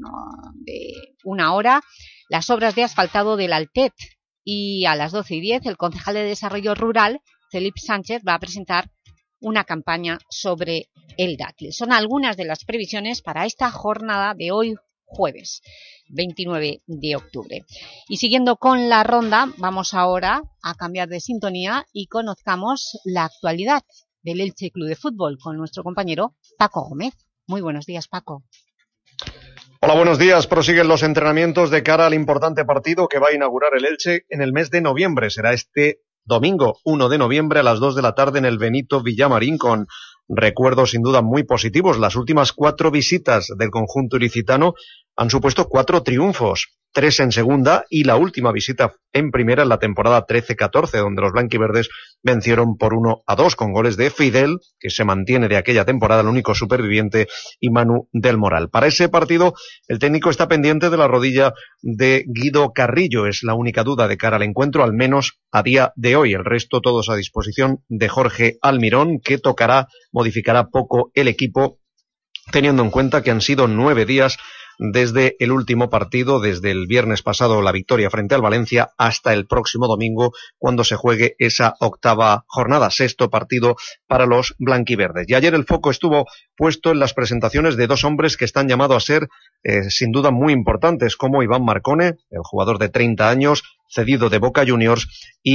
una hora las obras de asfaltado del Altet, y a las 12:10 el concejal de desarrollo rural, Felipe Sánchez, va a presentar una campaña sobre el dátil. Son algunas de las previsiones para esta jornada de hoy jueves 29 de octubre. Y siguiendo con la ronda, vamos ahora a cambiar de sintonía y conozcamos la actualidad del Elche Club de Fútbol con nuestro compañero Paco Gómez. Muy buenos días, Paco. Hola, buenos días. Prosiguen los entrenamientos de cara al importante partido que va a inaugurar el Elche en el mes de noviembre. Será este domingo 1 de noviembre a las 2 de la tarde en el Benito Villamarín, con recuerdos sin duda muy positivos. Las últimas 4 visitas del conjunto ilicitano han supuesto 4 triunfos, 3 en segunda y la última visita en primera en la temporada 13-14, donde los blanquiverdes vencieron por 1-2 con goles de Fidel, que se mantiene de aquella temporada el único superviviente, y Manu del Moral. Para ese partido, el técnico está pendiente de la rodilla de Guido Carrillo, es la única duda de cara al encuentro, al menos a día de hoy. El resto todos a disposición de Jorge Almirón, que modificará poco el equipo, teniendo en cuenta que han sido 9 días desde el último partido, desde el viernes pasado la victoria frente al Valencia, hasta el próximo domingo, cuando se juegue esa 8ª jornada, 6º partido para los blanquiverdes. Y ayer el foco estuvo puesto en las presentaciones de 2 hombres que están llamados a ser sin duda muy importantes, como Iván Marcone, el jugador de 30 años, cedido de Boca Juniors,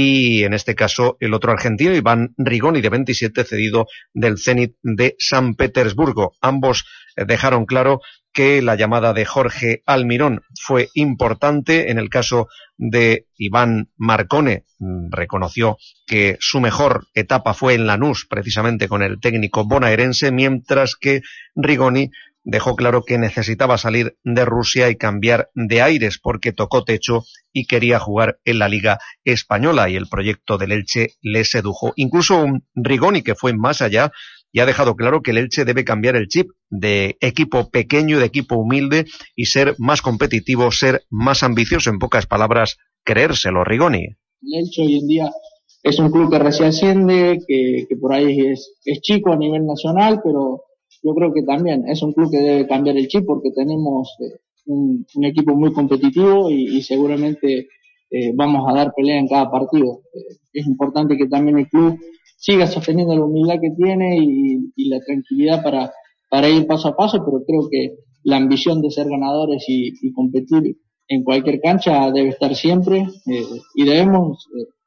y en este caso el otro argentino, Iván Rigoni, de 27, cedido del Zenit de San Petersburgo. Ambos dejaron claro que la llamada de Jorge Almirón fue importante. En el caso de Iván Marcone, reconoció que su mejor etapa fue en Lanús, precisamente con el técnico bonaerense, mientras que Rigoni dejó claro que necesitaba salir de Rusia y cambiar de aires porque tocó techo y quería jugar en la Liga Española, y el proyecto del Elche le sedujo. Incluso un Rigoni que fue más allá y ha dejado claro que el Elche debe cambiar el chip de equipo pequeño, de equipo humilde, y ser más competitivo, ser más ambicioso. En pocas palabras, creérselo, Rigoni. El Elche hoy en día es un club que recién asciende, que por ahí es chico a nivel nacional, pero yo creo que también es un club que debe cambiar el chip porque tenemos un equipo muy competitivo y seguramente vamos a dar pelea en cada partido. Es importante que también el club siga sosteniendo la humildad que tiene y la tranquilidad para ir paso a paso, pero creo que la ambición de ser ganadores y competir en cualquier cancha debe estar siempre, y debemos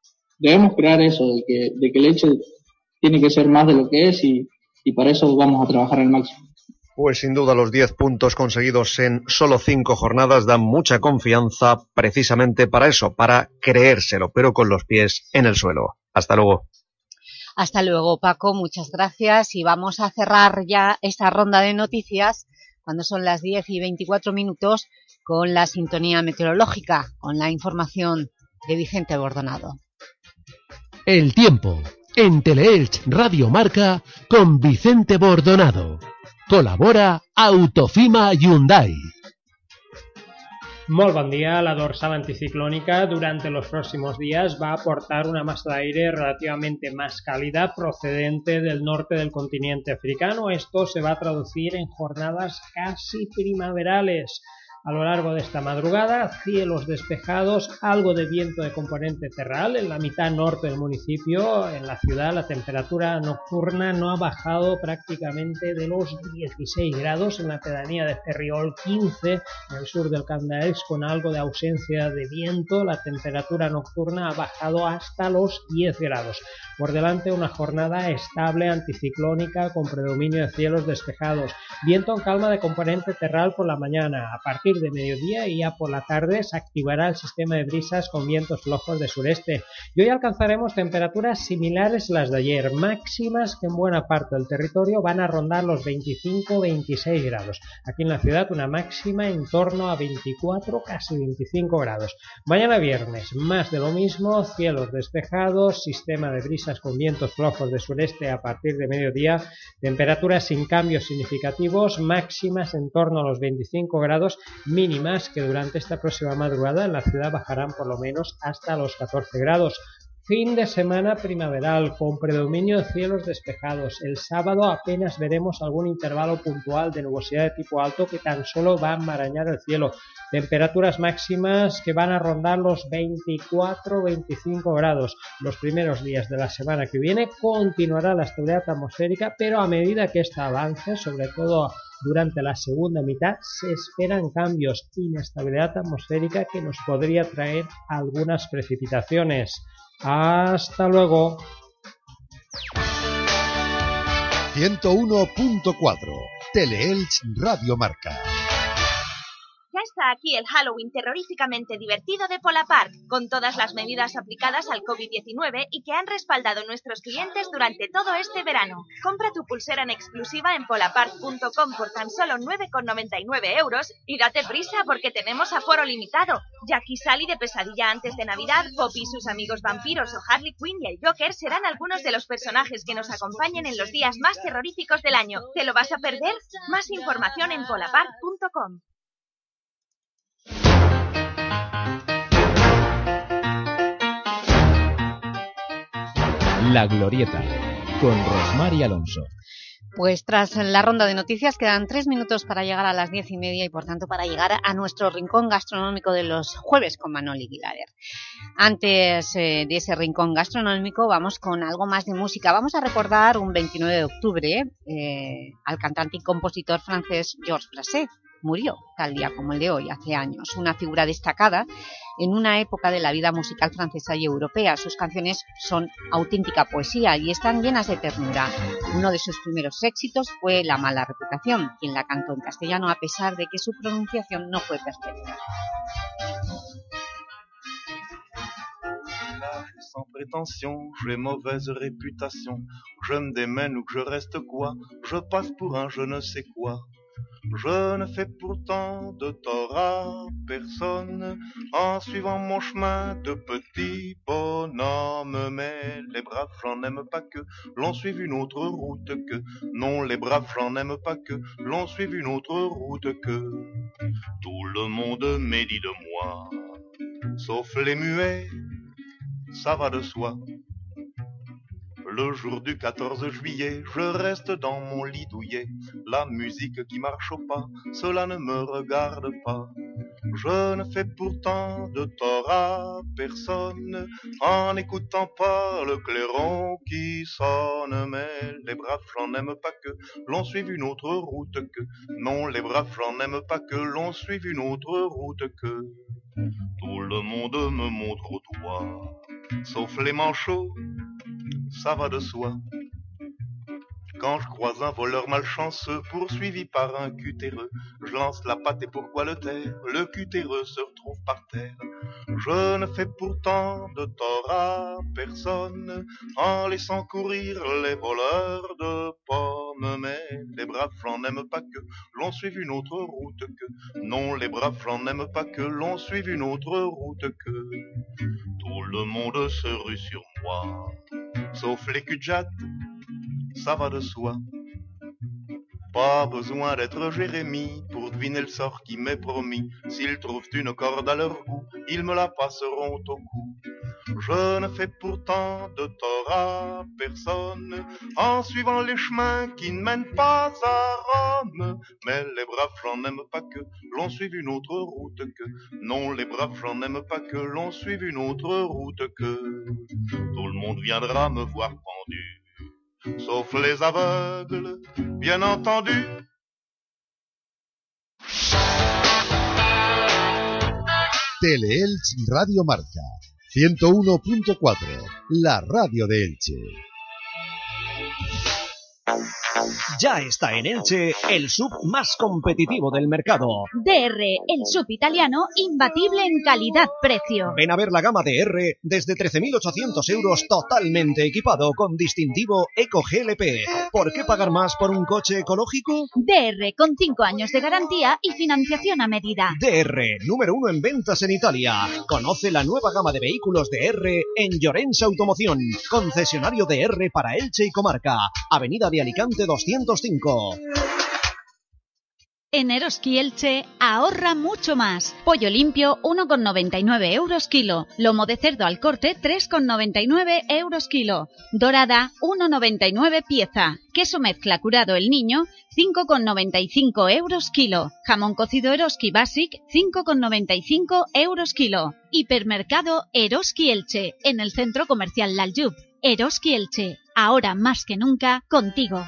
crear eso, de que el Elche tiene que ser más de lo que es, y para eso vamos a trabajar al máximo. Pues sin duda los 10 puntos conseguidos en solo 5 jornadas dan mucha confianza precisamente para eso, para creérselo, pero con los pies en el suelo. Hasta luego. Hasta luego, Paco, muchas gracias, y vamos a cerrar ya esta ronda de noticias cuando son las 10:24 con la sintonía meteorológica, con la información de Vicente Bordonado. El tiempo en Teleelch Radio Marca con Vicente Bordonado. Colabora Autofima Hyundai. Molt bon dia. La dorsal anticiclónica durante los próximos días va a aportar una masa de aire relativamente más cálida procedente del norte del continente africano. Esto se va a traducir en jornadas casi primaverales. A lo largo de esta madrugada, cielos despejados, algo de viento de componente terral en la mitad norte del municipio. En la ciudad la temperatura nocturna no ha bajado prácticamente de los 16 grados, en la pedanía de Ferriol 15, en el sur del Camp d'Aix, con algo de ausencia de viento. La temperatura nocturna ha bajado hasta los 10 grados. Por delante una jornada estable anticiclónica con predominio de cielos despejados. Viento en calma de componente terral por la mañana. A partir de mediodía y ya por la tarde se activará el sistema de brisas con vientos flojos de sureste. Y hoy alcanzaremos temperaturas similares a las de ayer, máximas que en buena parte del territorio van a rondar los 25-26 grados. Aquí en la ciudad una máxima en torno a 24, casi 25 grados. Mañana viernes, más de lo mismo, cielos despejados, sistema de brisas con vientos flojos de sureste a partir de mediodía, temperaturas sin cambios significativos, máximas en torno a los 25 grados, mínimas que durante esta próxima madrugada en la ciudad bajarán por lo menos hasta los 14 grados. Fin de semana primaveral con predominio de cielos despejados. El sábado apenas veremos algún intervalo puntual de nubosidad de tipo alto que tan solo va a enmarañar el cielo. Temperaturas máximas que van a rondar los 24-25 grados. Los primeros días de la semana que viene continuará la estabilidad atmosférica, pero a medida que esta avance, sobre todo durante la segunda mitad, se esperan cambios, inestabilidad atmosférica que nos podría traer algunas precipitaciones. Hasta luego. 101.4 Teleelch Radio Marca. Ya está Comienza aquí el Halloween terroríficamente divertido de Polapark, con todas las medidas aplicadas al COVID-19 y que han respaldado nuestros clientes durante todo este verano. Compra tu pulsera en exclusiva en polapark.com por tan solo 9,99 € y date prisa porque tenemos aforo limitado. Jackie Sally de Pesadilla antes de Navidad, Poppy y sus amigos vampiros o Harley Quinn y el Joker serán algunos de los personajes que nos acompañen en los días más terroríficos del año. ¿Te lo vas a perder? Más información en polapark.com. La Glorieta, con Rosmar y Alonso. Pues tras la ronda de noticias quedan 3 minutos para llegar a las 10:30 y por tanto para llegar a nuestro rincón gastronómico de los jueves con Manoli Guilader. Antes de ese rincón gastronómico vamos con algo más de música. Vamos a recordar un 29 de octubre al cantante y compositor francés Georges Brassens. Murió tal día como el de hoy, hace años, una figura destacada en una época de la vida musical francesa y europea. Sus canciones son auténtica poesía y están llenas de ternura. Uno de sus primeros éxitos fue La mala reputación, quien la cantó en castellano a pesar de que su pronunciación no fue perfecta. Sans prétention, j'ai mauvaise réputation. Je me démène ou que je reste quoi, je passe pour un je ne sais quoi. Je ne fais pourtant de tort à personne en suivant mon chemin de petit bonhomme. Mais les braves, j'en aime pas que l'on suive une autre route que. Non, les braves, j'en aime pas que l'on suive une autre route que. Tout le monde médit de moi, sauf les muets, ça va de soi. Le jour du 14 juillet, je reste dans mon lit douillet. La musique qui marche au pas, cela ne me regarde pas. Je ne fais pourtant de tort à personne en n'écoutant pas le clairon qui sonne. Mais les braves, j'en aime pas que l'on suive une autre route que. Non, les braves, j'en aime pas que l'on suive une autre route que. Tout le monde me montre au doigt, sauf les manchots, ça va de soi. Quand je croise un voleur malchanceux poursuivi par un cutéreux, je lance la patte et pourquoi le taire? Le cutéreux se retrouve par terre. Je ne fais pourtant de tort à personne en laissant courir les voleurs de pommes. Mais les braves, j'en aime pas que l'on suive une autre route que. Non, les braves, j'en aime pas que l'on suive une autre route que. Tout le monde se rue sur moi, sauf les cul-de-jatte, ça va de soi. Pas besoin d'être Jérémie pour deviner le sort qui m'est promis. S'ils trouvent une corde à leur goût, ils me la passeront au cou. Je ne fais pourtant de tort à personne en suivant les chemins qui ne mènent pas à Rome. Mais les braves, j'en aime pas que l'on suive une autre route que. Non, les braves, j'en aime pas que l'on suive une autre route que. Tout le monde viendra me voir pendu, sauf les aveugles, bien entendu. Tele-Elche Radio Marca 101.4, la radio de Elche. Ya está en Elche el sub más competitivo del mercado. DR, el sub italiano imbatible en calidad-precio. Ven a ver la gama DR desde 13.800 € totalmente equipado con distintivo Eco GLP. ¿Por qué pagar más por un coche ecológico? DR, con 5 años de garantía y financiación a medida. DR, número 1 en ventas en Italia. Conoce la nueva gama de vehículos DR en Llorenza Automoción, concesionario DR para Elche y comarca. Avenida de Alicante 205. En Eroski Elche ahorra mucho más. Pollo limpio 1,99 € kilo. Lomo de cerdo al corte 3,99 € kilo. Dorada 1,99 pieza. Queso mezcla curado El Niño 5,95 € kilo. Jamón cocido Eroski Basic 5,95 € kilo. Hipermercado Eroski Elche en el centro comercial Laljub. Eroski Elche, ahora más que nunca contigo.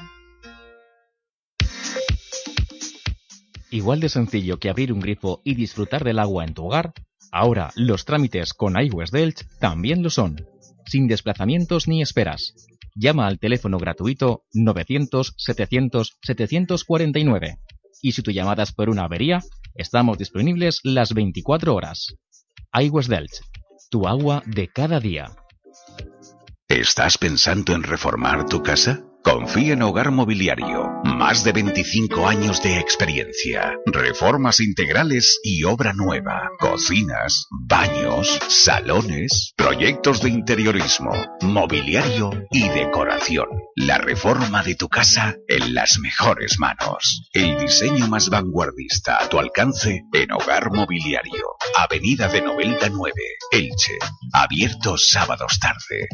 Igual de sencillo que abrir un grifo y disfrutar del agua en tu hogar, ahora los trámites con iWest de Elche también lo son, sin desplazamientos ni esperas. Llama al teléfono gratuito 900 700 749 y si tu llamada es por una avería, Estamos disponibles las 24 horas. Aigües d'Elx, tu agua de cada día. ¿Estás pensando en reformar tu casa? Confía en Hogar Mobiliario. Más de 25 años de experiencia. Reformas integrales y obra nueva. Cocinas, baños, salones, proyectos de interiorismo, mobiliario y decoración. La reforma de tu casa en las mejores manos. El diseño más vanguardista a tu alcance en Hogar Mobiliario. Avenida de Novelda 9, Elche. Abierto sábados tarde.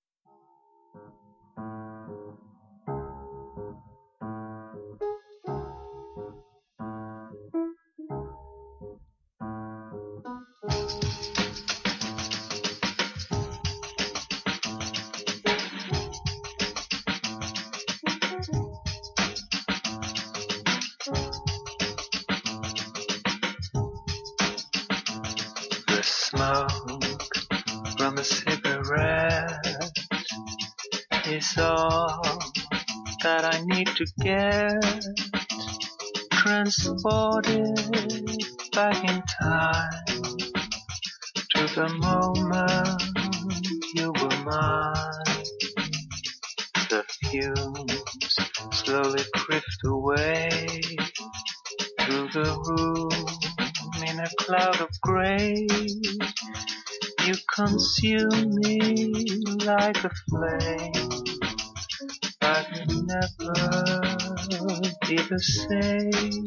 To get transported back in time to the moment you were mine. The fumes slowly drift away through the room in a cloud of grey. You consume me like a flame. I can never be the same.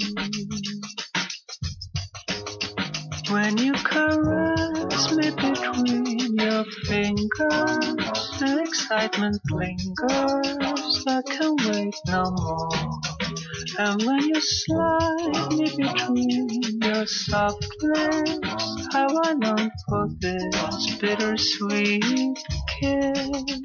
When you caress me between your fingers, the excitement lingers, I can wait no more. And when you slide me between your soft lips, how I long for this bittersweet kiss.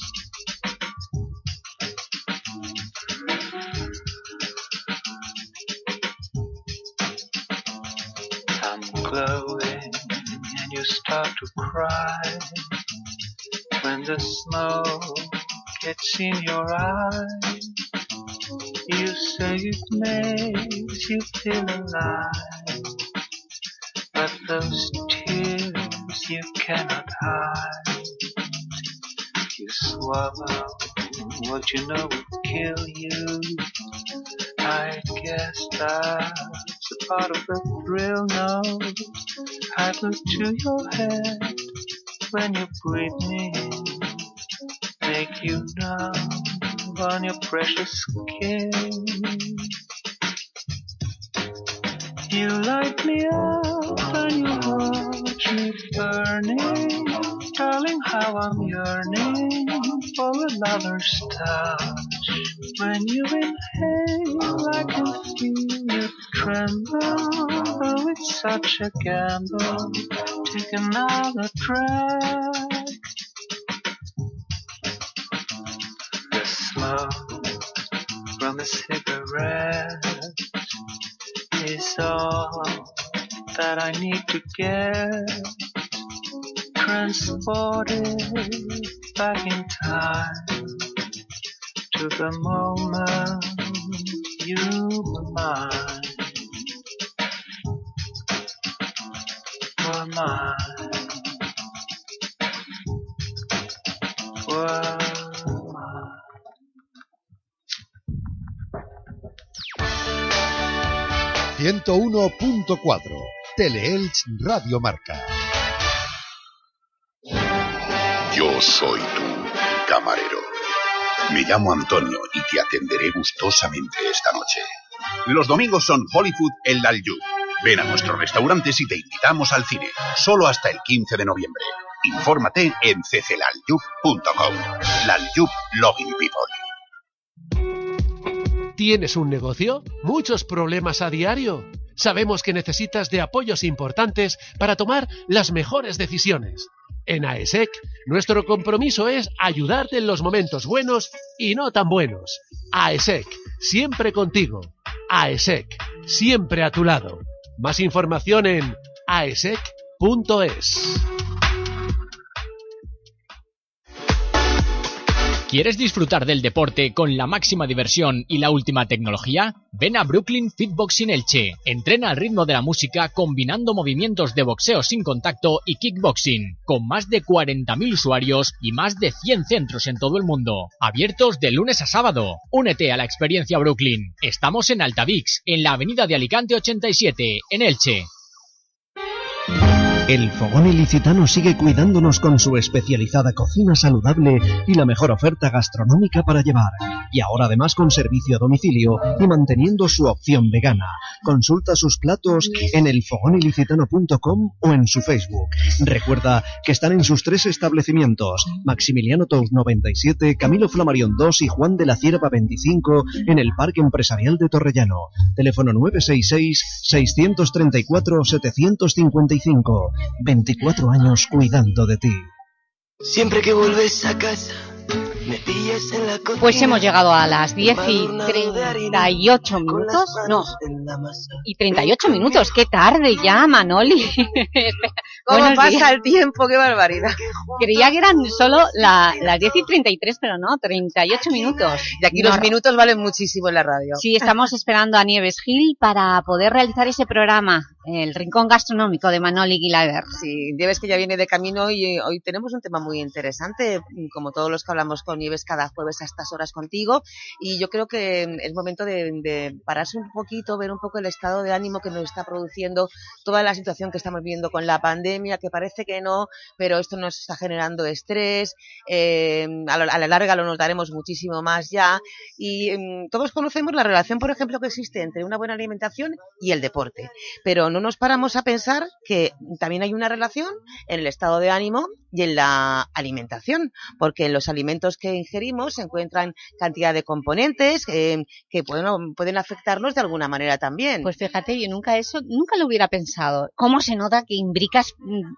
Glowing and you start to cry when the smoke gets in your eyes. You say it makes you feel alive, but those tears you cannot hide. You swallow what you know will kill you. I guess that's a part of the thrill. No, I look to your head when you breathe me in, make you numb on your precious skin. You light me up and you watch me burning, darling, how I'm yearning for a lover's touch. When you inhale, I can feel you tremble. Oh, it's such a gamble. Take another drag. The smoke from a cigarette is all that I need to get transported back in time to the moment you were mine, were mine, were mine. ...101.4... Teleelch Radio Marca. Yo soy tu camarero. Me llamo Antonio y te atenderé gustosamente esta noche. Los domingos son Hollywood en L'Aljub. Ven a nuestros restaurantes y te invitamos al cine. Solo hasta el 15 de noviembre. Infórmate en cclaljub.com. L'Aljub Loving People. ¿Tienes un negocio? ¿Muchos problemas a diario? Sabemos que necesitas de apoyos importantes para tomar las mejores decisiones. En AESEC, nuestro compromiso es ayudarte en los momentos buenos y no tan buenos. AESEC, siempre contigo. AESEC, siempre a tu lado. Más información en aesec.es. ¿Quieres disfrutar del deporte con la máxima diversión y la última tecnología? Ven a Brooklyn Fitboxing Elche. Entrena al ritmo de la música combinando movimientos de boxeo sin contacto y kickboxing, con más de 40.000 usuarios y más de 100 centros en todo el mundo. Abiertos de lunes a sábado. Únete a la experiencia Brooklyn. Estamos en Altavix, en la avenida de Alicante 87, en Elche. El Fogón Ilicitano sigue cuidándonos con su especializada cocina saludable y la mejor oferta gastronómica para llevar. Y ahora además con servicio a domicilio y manteniendo su opción vegana. Consulta sus platos en elfogonilicitano.com o en su Facebook. Recuerda que están en sus 3 establecimientos: Maximiliano Tous 97, Camilo Flammarion 2 y Juan de la Cierva 25 en el Parque Empresarial de Torrellano. Teléfono 966-634-755. 24 años cuidando de ti. Siempre que vuelves a casa, me pillas en la cocina. Pues hemos llegado a las 10:38 minutos. No, y 38 minutos. ¡Qué tarde ya, Manoli! ¿Cómo pasa el tiempo? ¡Qué barbaridad! Creía que eran solo las 10:33, pero no, 38 minutos. Y aquí los minutos valen muchísimo en la radio. Sí, estamos esperando a Nieves Gil para poder realizar ese programa, el Rincón Gastronómico de Manoli Guilaber. Sí, Nieves que ya viene de camino y hoy tenemos un tema muy interesante, como todos los que hablamos con Nieves cada jueves a estas horas contigo, y yo creo que es momento de pararse un poquito, ver un poco el estado de ánimo que nos está produciendo toda la situación que estamos viviendo con la pandemia, que parece que no, pero esto nos está generando estrés, a la larga lo notaremos muchísimo más ya, y todos conocemos la relación, por ejemplo, que existe entre una buena alimentación y el deporte, pero no nos paramos a pensar que también hay una relación en el estado de ánimo y en la alimentación, porque en los alimentos que ingerimos se encuentran cantidad de componentes que pueden afectarnos de alguna manera también. Pues fíjate, yo nunca lo hubiera pensado. ¿Cómo se nota que imbricas,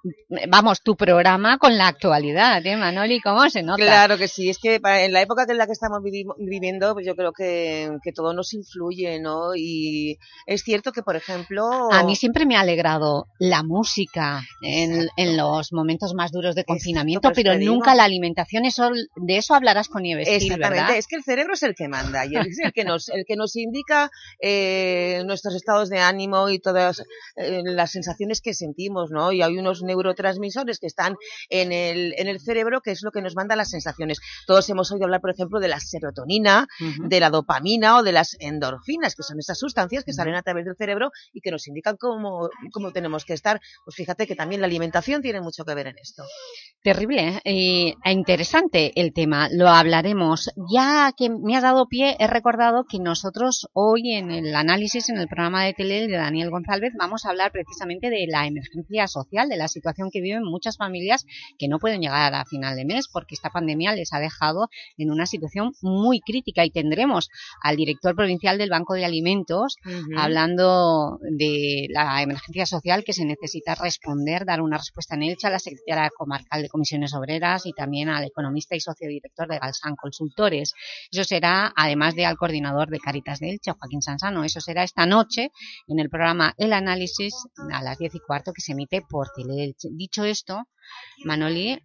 tu programa con la actualidad, Manoli? ¿Cómo se nota? Claro que sí, es que en la época en la que estamos viviendo, pues yo creo que todo nos influye, ¿no? Y es cierto que, por ejemplo... A mí siempre me ha alegrado la música en los momentos más duros de confinamiento, pero nunca la alimentación. De eso hablarás con Nieves Gil, exactamente, ¿verdad? Es que el cerebro es el que manda y es el que nos indica nuestros estados de ánimo y todas las sensaciones que sentimos, ¿no? Y hay unos neurotransmisores que están en el cerebro, que es lo que nos manda las sensaciones. Todos hemos oído hablar, por ejemplo, de la serotonina, de la dopamina o de las endorfinas, que son esas sustancias que salen a través del cerebro y que nos indican cómo tenemos que estar. Pues fíjate que también la alimentación tiene mucho que ver en esto. Terrible e interesante el tema, lo hablaremos. Ya que me has dado pie, he recordado que nosotros hoy en el análisis, en el programa de tele de Daniel González, vamos a hablar precisamente de la emergencia social, de la situación que viven muchas familias que no pueden llegar a final de mes porque esta pandemia les ha dejado en una situación muy crítica, y tendremos al director provincial del Banco de Alimentos hablando de la emergencia social que se necesita responder, dar una respuesta en Elche, a la secretaria comarcal de Comisiones Obreras y también al economista y sociodirector de Galsan Consultores. Eso será, además de al coordinador de Cáritas de Elche, Joaquín Sansano. Eso será esta noche en el programa El Análisis a las 10:15 que se emite por Teleelche. Dicho esto, Manoli,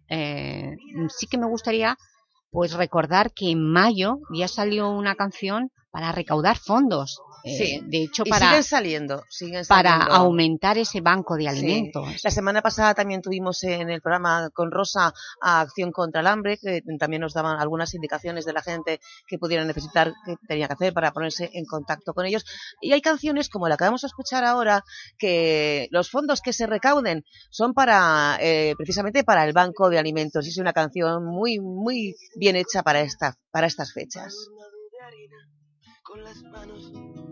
sí que me gustaría pues recordar que en mayo ya salió una canción para recaudar fondos. Sí, de hecho, siguen saliendo. Para aumentar ese banco de alimentos. Sí. La semana pasada también tuvimos en el programa con Rosa a Acción contra el Hambre, que también nos daban algunas indicaciones de la gente que pudieran necesitar, que tenía que hacer para ponerse en contacto con ellos. Y hay canciones como la que vamos a escuchar ahora, que los fondos que se recauden son para precisamente para el banco de alimentos. Y es una canción muy, muy bien hecha para estas fechas. Con las manos.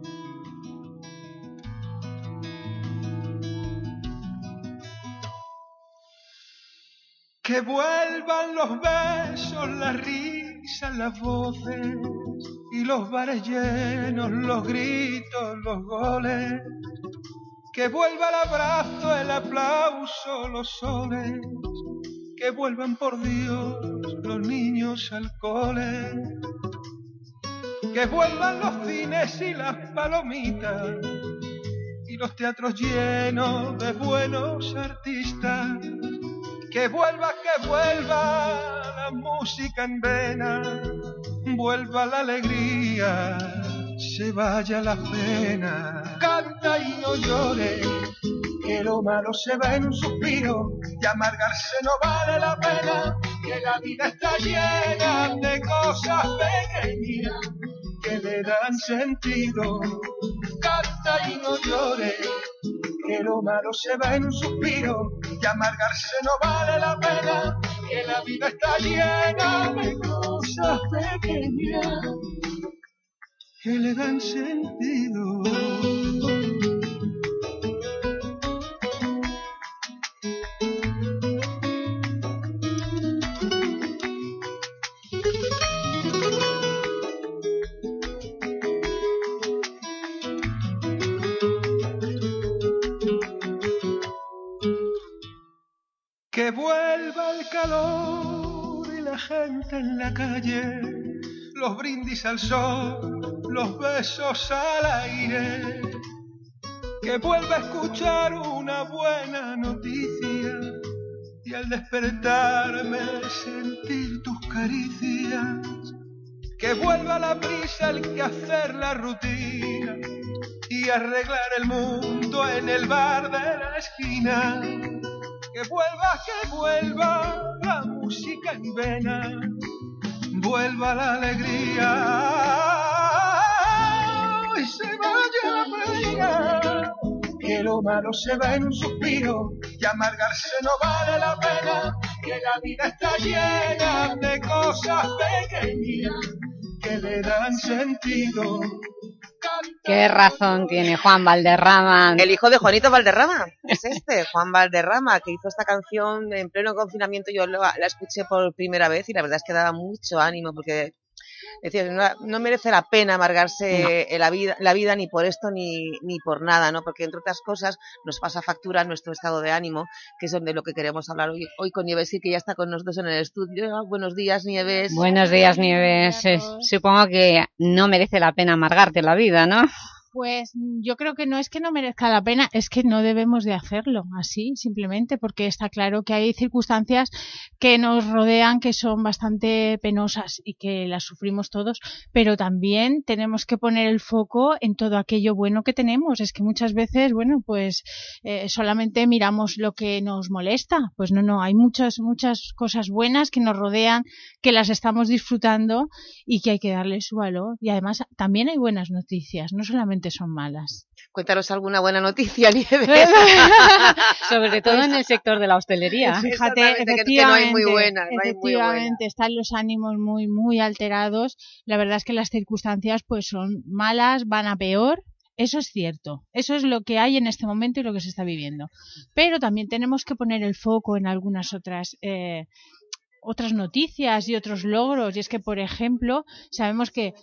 Que vuelvan los besos, las risas, las voces y los bares llenos, los gritos, los goles. Que vuelva el abrazo, el aplauso, los soles. Que vuelvan por Dios los niños al cole. Que vuelvan los cines y las palomitas y los teatros llenos de buenos artistas. Que vuelva la música en vena, vuelva la alegría, se vaya la pena. Canta y no llore, que lo malo se va en un suspiro, y amargarse no vale la pena, que la vida está llena de cosas pequeñas que le dan sentido. Canta y no llore, que lo malo se va en un suspiro, y amargarse no vale la pena, que la vida está llena de cosas pequeñas que le dan sentido. Que vuelva el calor y la gente en la calle, los brindis al sol, los besos al aire. Que vuelva a escuchar una buena noticia y al despertarme sentir tus caricias. Que vuelva la prisa, el quehacer, la rutina y arreglar el mundo en el bar de la esquina. Que vuelva la música en vena, vuelva la alegría y se vaya la pena, que lo malo se va en un suspiro, y amargarse no vale la pena, que la vida está llena de cosas pequeñas que le dan sentido. Qué razón tiene Juan Valderrama. El hijo de Juanito Valderrama, es Juan Valderrama, que hizo esta canción en pleno confinamiento. Yo la escuché por primera vez y la verdad es que daba mucho ánimo, porque decía, no merece la pena amargarse la vida ni por esto ni por nada, ¿no? Porque entre otras cosas nos pasa factura nuestro estado de ánimo, que es de lo que queremos hablar hoy con Nieves, que ya está con nosotros en el estudio. Buenos días, Nieves. Buenos días, Nieves. Supongo que no merece la pena amargarte la vida, ¿no? Pues yo creo que no es que no merezca la pena, es que no debemos de hacerlo así, simplemente, porque está claro que hay circunstancias que nos rodean que son bastante penosas y que las sufrimos todos, pero también tenemos que poner el foco en todo aquello bueno que tenemos. Es que muchas veces, bueno, pues solamente miramos lo que nos molesta. Pues no, hay muchas cosas buenas que nos rodean, que las estamos disfrutando y que hay que darle su valor. Y además también hay buenas noticias, no solamente son malas. Cuéntanos alguna buena noticia, Nieves. Sobre todo en el sector de la hostelería. Fíjate, que no hay muy buena. Efectivamente, están los ánimos muy, muy alterados. La verdad es que las circunstancias pues son malas, van a peor. Eso es cierto. Eso es lo que hay en este momento y lo que se está viviendo. Pero también tenemos que poner el foco en algunas otras noticias y otros logros. Y es que, por ejemplo, sabemos que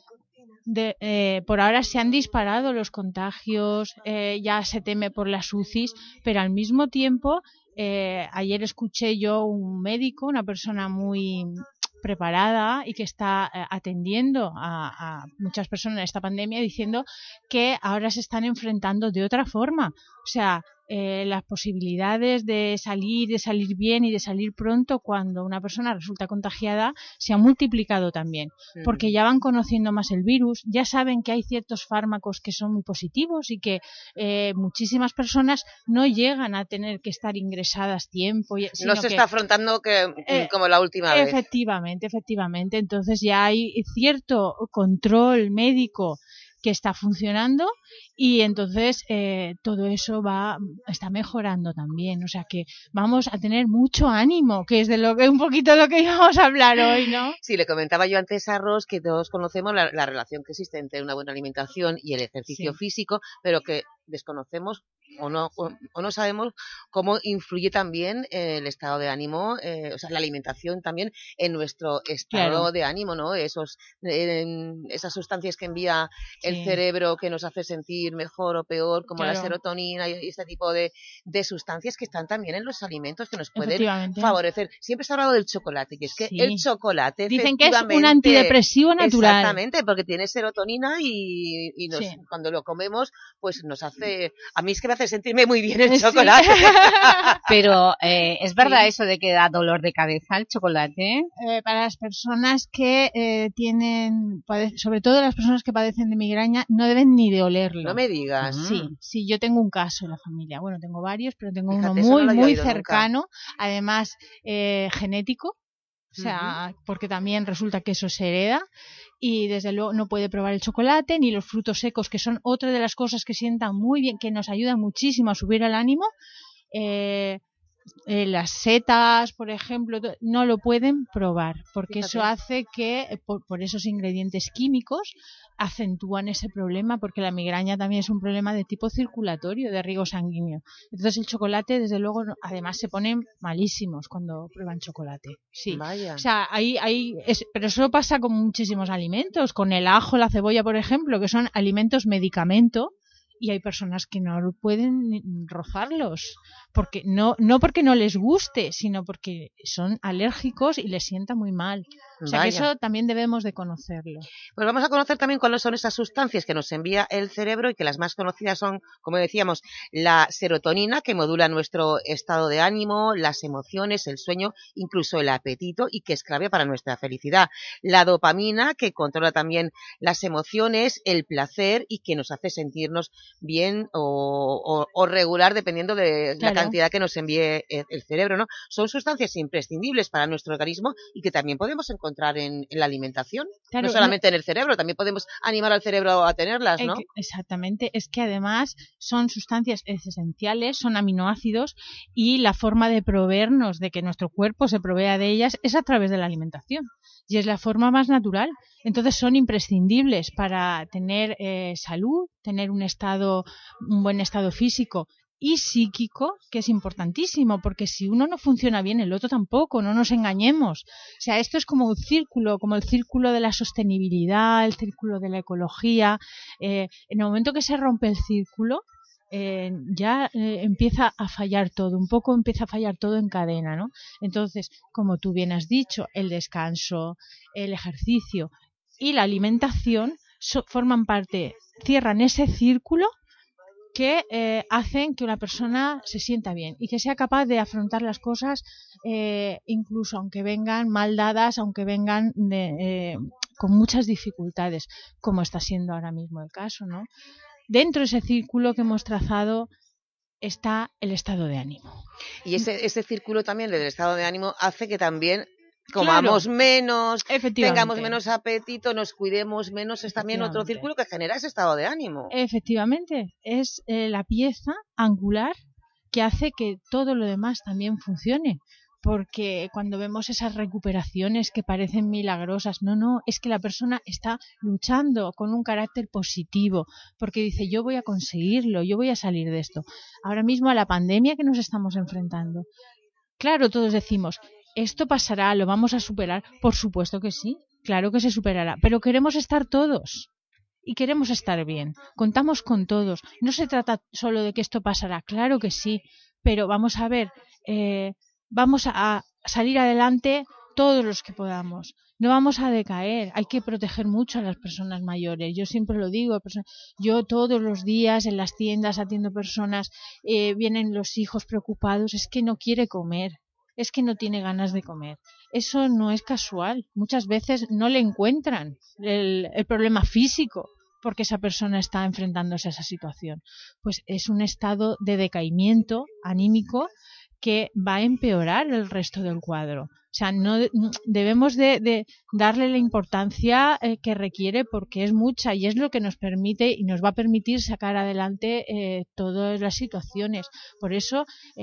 por ahora se han disparado los contagios, ya se teme por las UCIs, pero al mismo tiempo ayer escuché yo un médico, una persona muy preparada y que está atendiendo a muchas personas en esta pandemia, diciendo que ahora se están enfrentando de otra forma. O sea, las posibilidades de salir bien y de salir pronto cuando una persona resulta contagiada se han multiplicado también, porque ya van conociendo más el virus, ya saben que hay ciertos fármacos que son muy positivos y que muchísimas personas no llegan a tener que estar ingresadas tiempo. No se está afrontando como la última vez. Efectivamente. Entonces ya hay cierto control médico que está funcionando y entonces todo eso está mejorando también, o sea que vamos a tener mucho ánimo, que es un poquito lo que íbamos a hablar hoy, ¿no? Sí, le comentaba yo antes a Ros que todos conocemos la relación que existe entre una buena alimentación y el ejercicio físico, pero que desconocemos o no sabemos cómo influye también el estado de ánimo, o sea, la alimentación también en nuestro estado de ánimo, ¿no? Esas sustancias que envía el cerebro que nos hace sentir mejor o peor, como la serotonina y este tipo de sustancias que están también en los alimentos que nos pueden favorecer. Siempre se ha hablado del chocolate, y es que el chocolate dicen que es un antidepresivo natural. Exactamente, porque tiene serotonina y cuando lo comemos, pues nos hace... A mí es que me hace hace sentirme muy bien el chocolate. Pero ¿es verdad eso de que da dolor de cabeza el chocolate? Para las personas que sobre todo las personas que padecen de migraña, no deben ni de olerlo. No me digas. Sí, yo tengo un caso en la familia. Bueno, tengo varios, pero tengo Fíjate, uno muy cercano, además genético. O sea, porque también resulta que eso se hereda y desde luego no puede probar el chocolate ni los frutos secos, que son otra de las cosas que sientan muy bien, que nos ayudan muchísimo a subir el ánimo. Las setas, por ejemplo, no lo pueden probar porque eso hace que, por esos ingredientes químicos, acentúan ese problema, porque la migraña también es un problema de tipo circulatorio, de riego sanguíneo. Entonces el chocolate, desde luego, además se ponen malísimos cuando prueban chocolate. Sí. Vaya. O sea, pero eso pasa con muchísimos alimentos, con el ajo, la cebolla, por ejemplo, que son alimentos medicamento. Y hay personas que no pueden rozarlos, porque no porque no les guste, sino porque son alérgicos y les sienta muy mal. O sea, que eso también debemos de conocerlo. Pues vamos a conocer también cuáles son esas sustancias que nos envía el cerebro, y que las más conocidas son, como decíamos, la serotonina, que modula nuestro estado de ánimo, las emociones, el sueño, incluso el apetito, y que es clave para nuestra felicidad. La dopamina, que controla también las emociones, el placer, y que nos hace sentirnos bien o regular, dependiendo de la cantidad que nos envíe el cerebro, ¿no? Son sustancias imprescindibles para nuestro organismo y que también podemos encontrar en la alimentación, no solamente en el cerebro, también podemos animar al cerebro a tenerlas, ¿no? Exactamente, es que además son sustancias esenciales, son aminoácidos, y la forma de proveernos, de que nuestro cuerpo se provea de ellas, es a través de la alimentación, y es la forma más natural. Entonces son imprescindibles para tener salud, tener un buen estado físico y psíquico, que es importantísimo, porque si uno no funciona bien, el otro tampoco, no nos engañemos. O sea, esto es como un círculo, como el círculo de la sostenibilidad, el círculo de la ecología. En el momento que se rompe el círculo, ya empieza a fallar todo, un poco empieza a fallar todo en cadena, ¿no? Entonces, como tú bien has dicho, el descanso, el ejercicio y la alimentación forman parte, cierran ese círculo que hacen que una persona se sienta bien y que sea capaz de afrontar las cosas, incluso aunque vengan mal dadas, aunque vengan con muchas dificultades, como está siendo ahora mismo el caso, ¿no? Dentro de ese círculo que hemos trazado está el estado de ánimo. Y ese círculo también del estado de ánimo hace que también comamos menos, tengamos menos apetito, nos cuidemos menos. Es también otro círculo que genera ese estado de ánimo. Efectivamente, es la pieza angular que hace que todo lo demás también funcione. Porque cuando vemos esas recuperaciones que parecen milagrosas, no, es que la persona está luchando con un carácter positivo, porque dice, yo voy a conseguirlo, yo voy a salir de esto. Ahora mismo, a la pandemia que nos estamos enfrentando, claro, todos decimos, ¿esto pasará? ¿Lo vamos a superar? Por supuesto que sí, claro que se superará, pero queremos estar todos y queremos estar bien, contamos con todos. No se trata solo de que esto pasará, claro que sí, pero vamos a ver, vamos a salir adelante todos los que podamos, no vamos a decaer, hay que proteger mucho a las personas mayores. Yo siempre lo digo, yo todos los días en las tiendas atiendo personas, vienen los hijos preocupados, es que no quiere comer, es que no tiene ganas de comer. Eso no es casual. Muchas veces no le encuentran el problema físico porque esa persona está enfrentándose a esa situación. Pues es un estado de decaimiento anímico que va a empeorar el resto del cuadro. O sea, no debemos de darle la importancia que requiere, porque es mucha y es lo que nos permite y nos va a permitir sacar adelante todas las situaciones. Por eso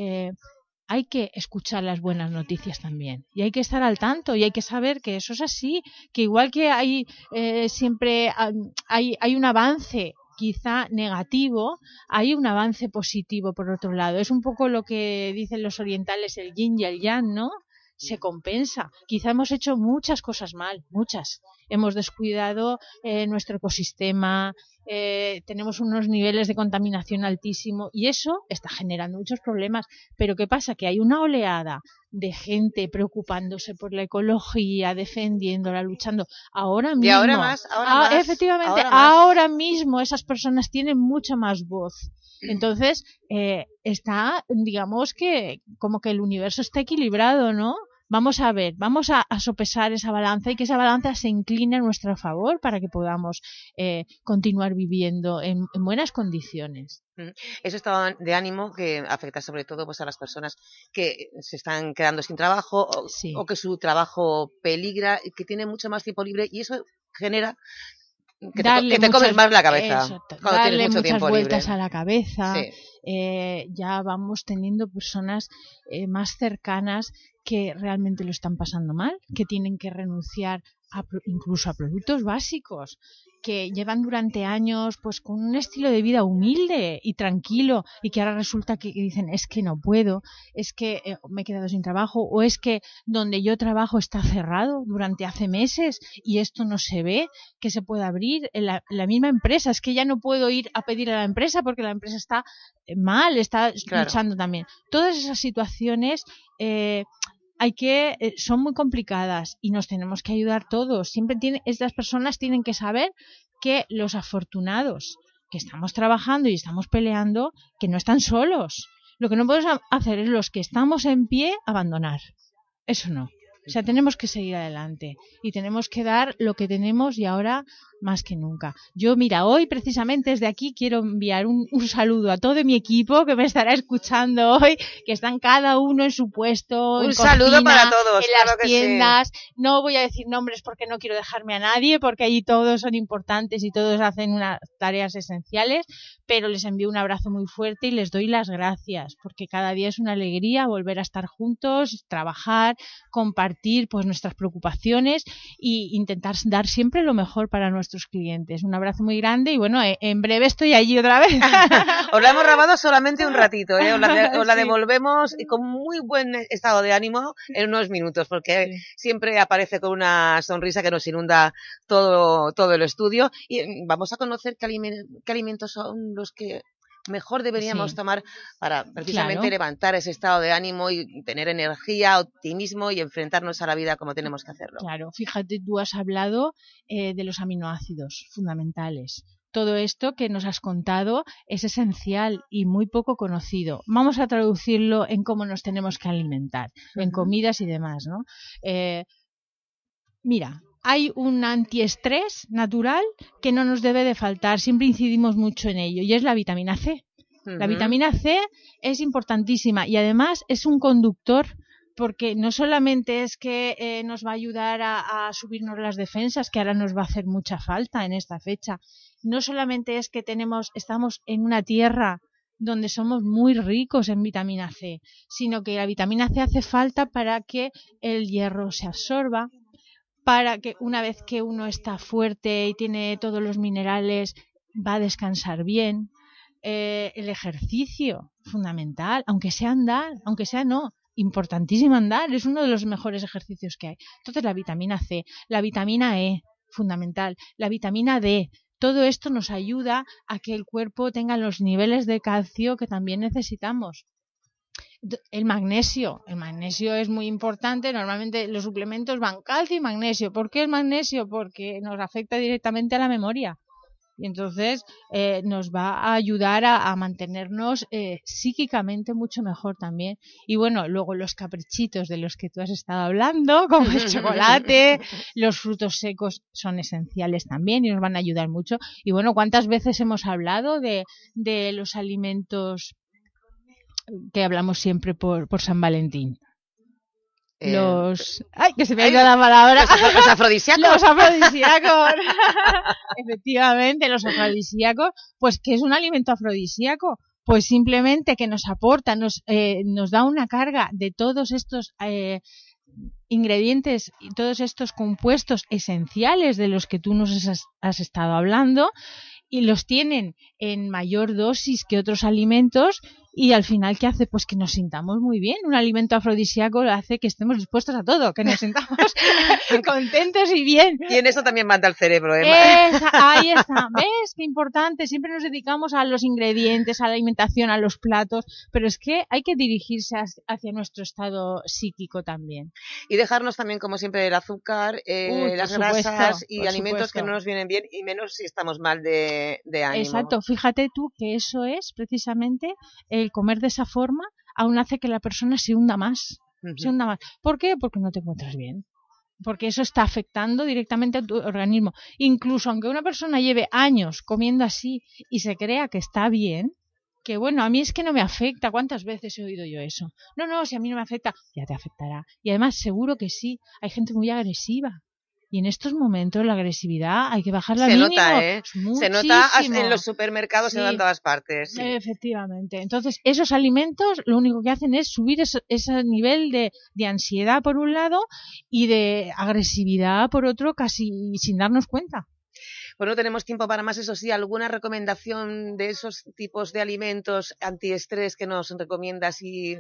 hay que escuchar las buenas noticias también y hay que estar al tanto y hay que saber que eso es así, que igual que hay siempre hay un avance quizá negativo, hay un avance positivo por otro lado. Es un poco lo que dicen los orientales, el yin y el yang, ¿no? Se compensa. Quizá hemos hecho muchas cosas mal, muchas. Hemos descuidado nuestro ecosistema, tenemos unos niveles de contaminación altísimos y eso está generando muchos problemas. Pero ¿qué pasa? Que hay una oleada de gente preocupándose por la ecología, defendiéndola, luchando. Ahora mismo, y ahora más. Efectivamente, ahora mismo esas personas tienen mucha más voz. Entonces, está, digamos que como que el universo está equilibrado, ¿no? Vamos a ver, vamos a sopesar esa balanza y que esa balanza se incline a nuestro favor para que podamos continuar viviendo en buenas condiciones. Ese estado de ánimo que afecta sobre todo pues a las personas que se están quedando sin trabajo o que su trabajo peligra, que tienen mucho más tiempo libre y eso genera que te comes más la cabeza cuando tienes mucho tiempo libre. Darle muchas vueltas a la cabeza. Ya vamos teniendo personas más cercanas que realmente lo están pasando mal, que tienen que renunciar incluso a productos básicos, que llevan durante años pues con un estilo de vida humilde y tranquilo y que ahora resulta que dicen es que no puedo, es que me he quedado sin trabajo o es que donde yo trabajo está cerrado durante hace meses y esto no se ve que se pueda abrir en la misma empresa, es que ya no puedo ir a pedir a la empresa porque la empresa está mal, está luchando también. Todas esas situaciones son muy complicadas y nos tenemos que ayudar todos. Siempre estas personas tienen que saber que los afortunados que estamos trabajando y estamos peleando, que no están solos. Lo que no podemos hacer es los que estamos en pie abandonar. Eso no. O sea, tenemos que seguir adelante y tenemos que dar lo que tenemos y ahora más que nunca. Yo, mira, hoy precisamente desde aquí quiero enviar un saludo a todo mi equipo que me estará escuchando hoy, que están cada uno en su puesto, un saludo cocina, para todos, en las tiendas. Sí. No voy a decir nombres porque no quiero dejarme a nadie, porque allí todos son importantes y todos hacen unas tareas esenciales, pero les envío un abrazo muy fuerte y les doy las gracias, porque cada día es una alegría volver a estar juntos, trabajar, compartir pues nuestras preocupaciones e intentar dar siempre lo mejor para nuestros clientes. Un abrazo muy grande y bueno, en breve estoy allí otra vez. Os la hemos grabado solamente un ratito, os la devolvemos con muy buen estado de ánimo en unos minutos, porque siempre aparece con una sonrisa que nos inunda todo el estudio y vamos a conocer qué alimentos son los que mejor deberíamos tomar para precisamente levantar ese estado de ánimo y tener energía, optimismo y enfrentarnos a la vida como tenemos que hacerlo. Claro, fíjate, tú has hablado de los aminoácidos fundamentales. Todo esto que nos has contado es esencial y muy poco conocido. Vamos a traducirlo en cómo nos tenemos que alimentar, en comidas y demás, ¿no? Mira, hay un antiestrés natural que no nos debe de faltar, siempre incidimos mucho en ello, y es la vitamina C. La vitamina C es importantísima y además es un conductor, porque no solamente es que nos va a ayudar a subirnos las defensas, que ahora nos va a hacer mucha falta en esta fecha, no solamente es que estamos en una tierra donde somos muy ricos en vitamina C, sino que la vitamina C hace falta para que el hierro se absorba, para que una vez que uno está fuerte y tiene todos los minerales, va a descansar bien. El ejercicio, fundamental, aunque sea andar, aunque sea no, importantísimo andar, es uno de los mejores ejercicios que hay. Entonces la vitamina C, la vitamina E, fundamental, la vitamina D, todo esto nos ayuda a que el cuerpo tenga los niveles de calcio que también necesitamos. El magnesio es muy importante. Normalmente los suplementos van calcio y magnesio. ¿Por qué el magnesio? Porque nos afecta directamente a la memoria y entonces nos va a ayudar a mantenernos psíquicamente mucho mejor también. Y bueno, luego los caprichitos de los que tú has estado hablando, como el chocolate, los frutos secos son esenciales también y nos van a ayudar mucho. Y bueno, ¿cuántas veces hemos hablado de los alimentos que hablamos siempre por San Valentín? Que se me ha ido la palabra. Los afrodisíacos. Los afrodisíacos. Efectivamente, los afrodisíacos. Pues, ¿qué es un alimento afrodisíaco? Pues simplemente que nos aporta, nos da una carga de todos estos ingredientes y todos estos compuestos esenciales de los que tú nos has estado hablando, y los tienen en mayor dosis que otros alimentos y al final, ¿qué hace? Pues que nos sintamos muy bien. Un alimento afrodisíaco hace que estemos dispuestos a todo, que nos sintamos contentos y bien. Y en eso también manda el cerebro, ¿eh? Ahí está. ¿Ves? Qué importante. Siempre nos dedicamos a los ingredientes, a la alimentación, a los platos, pero es que hay que dirigirse hacia nuestro estado psíquico también. Y dejarnos también, como siempre, el azúcar, las grasas y alimentos que no nos vienen bien, y menos si estamos mal de ánimo. Exacto. Fíjate tú que eso es precisamente el comer de esa forma aún hace que la persona se hunda más. Se hunda más. ¿Por qué? Porque no te encuentras bien. Porque eso está afectando directamente a tu organismo. Incluso aunque una persona lleve años comiendo así y se crea que está bien, que bueno, a mí es que no me afecta. ¿Cuántas veces he oído yo eso? No, si a mí no me afecta, ya te afectará. Y además seguro que sí, hay gente muy agresiva. Y en estos momentos la agresividad hay que bajarla al mínimo. Nota, ¿eh? Se nota en los supermercados, sí. Se nota en todas partes. Sí. Efectivamente. Entonces, esos alimentos lo único que hacen es subir ese nivel de ansiedad por un lado y de agresividad por otro, casi sin darnos cuenta. Pues no tenemos tiempo para más, eso sí, ¿alguna recomendación de esos tipos de alimentos antiestrés que nos recomiendas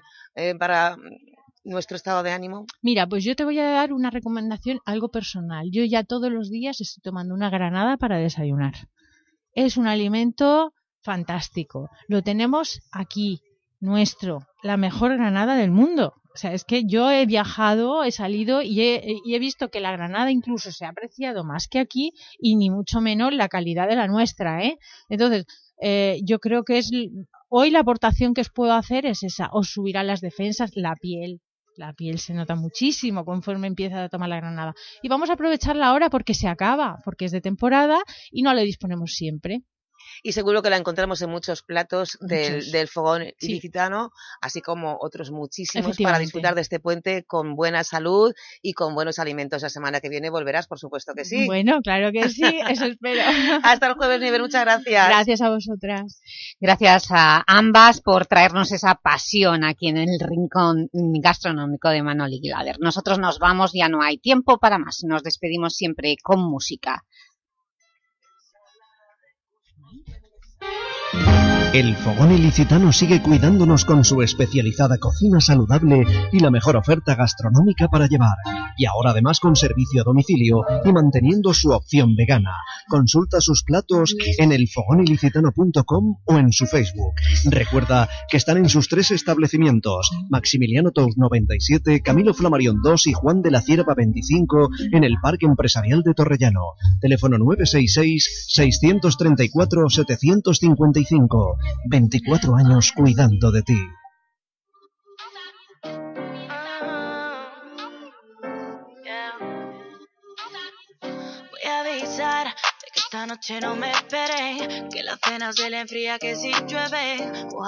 para nuestro estado de ánimo? Mira, pues yo te voy a dar una recomendación algo personal. Yo ya todos los días estoy tomando una granada para desayunar. Es un alimento fantástico. Lo tenemos aquí, la mejor granada del mundo. O sea, es que yo he viajado, he salido y he visto que la granada incluso se ha apreciado más que aquí y ni mucho menos la calidad de la nuestra, ¿eh? Entonces, yo creo que hoy la aportación que os puedo hacer es esa. Os subirá las defensas, la piel se nota muchísimo conforme empieza a tomar la granada. Y vamos a aprovecharla ahora porque se acaba, porque es de temporada y no la disponemos siempre. Y seguro que la encontramos en muchos platos del fogón ilicitano, así como otros muchísimos, para disfrutar de este puente con buena salud y con buenos alimentos. La semana que viene volverás, por supuesto que sí. Bueno, claro que sí, eso espero. Hasta el jueves, Nieves, muchas gracias. Gracias a vosotras. Gracias a ambas por traernos esa pasión aquí en el rincón gastronómico de Manoli Glader. Nosotros nos vamos, ya no hay tiempo para más. Nos despedimos siempre con música. El Fogón Ilicitano sigue cuidándonos con su especializada cocina saludable y la mejor oferta gastronómica para llevar. Y ahora además con servicio a domicilio y manteniendo su opción vegana. Consulta sus platos en elfogonilicitano.com o en su Facebook. Recuerda que están en sus 3 establecimientos: Maximiliano Tous 97, Camilo Flammarion 2 y Juan de la Cierva 25 en el Parque Empresarial de Torrellano. Teléfono 966-634-755. 24 años cuidando de ti. Voy a avisar de que esta noche no me esperé, que la cena se le enfría, que si llueve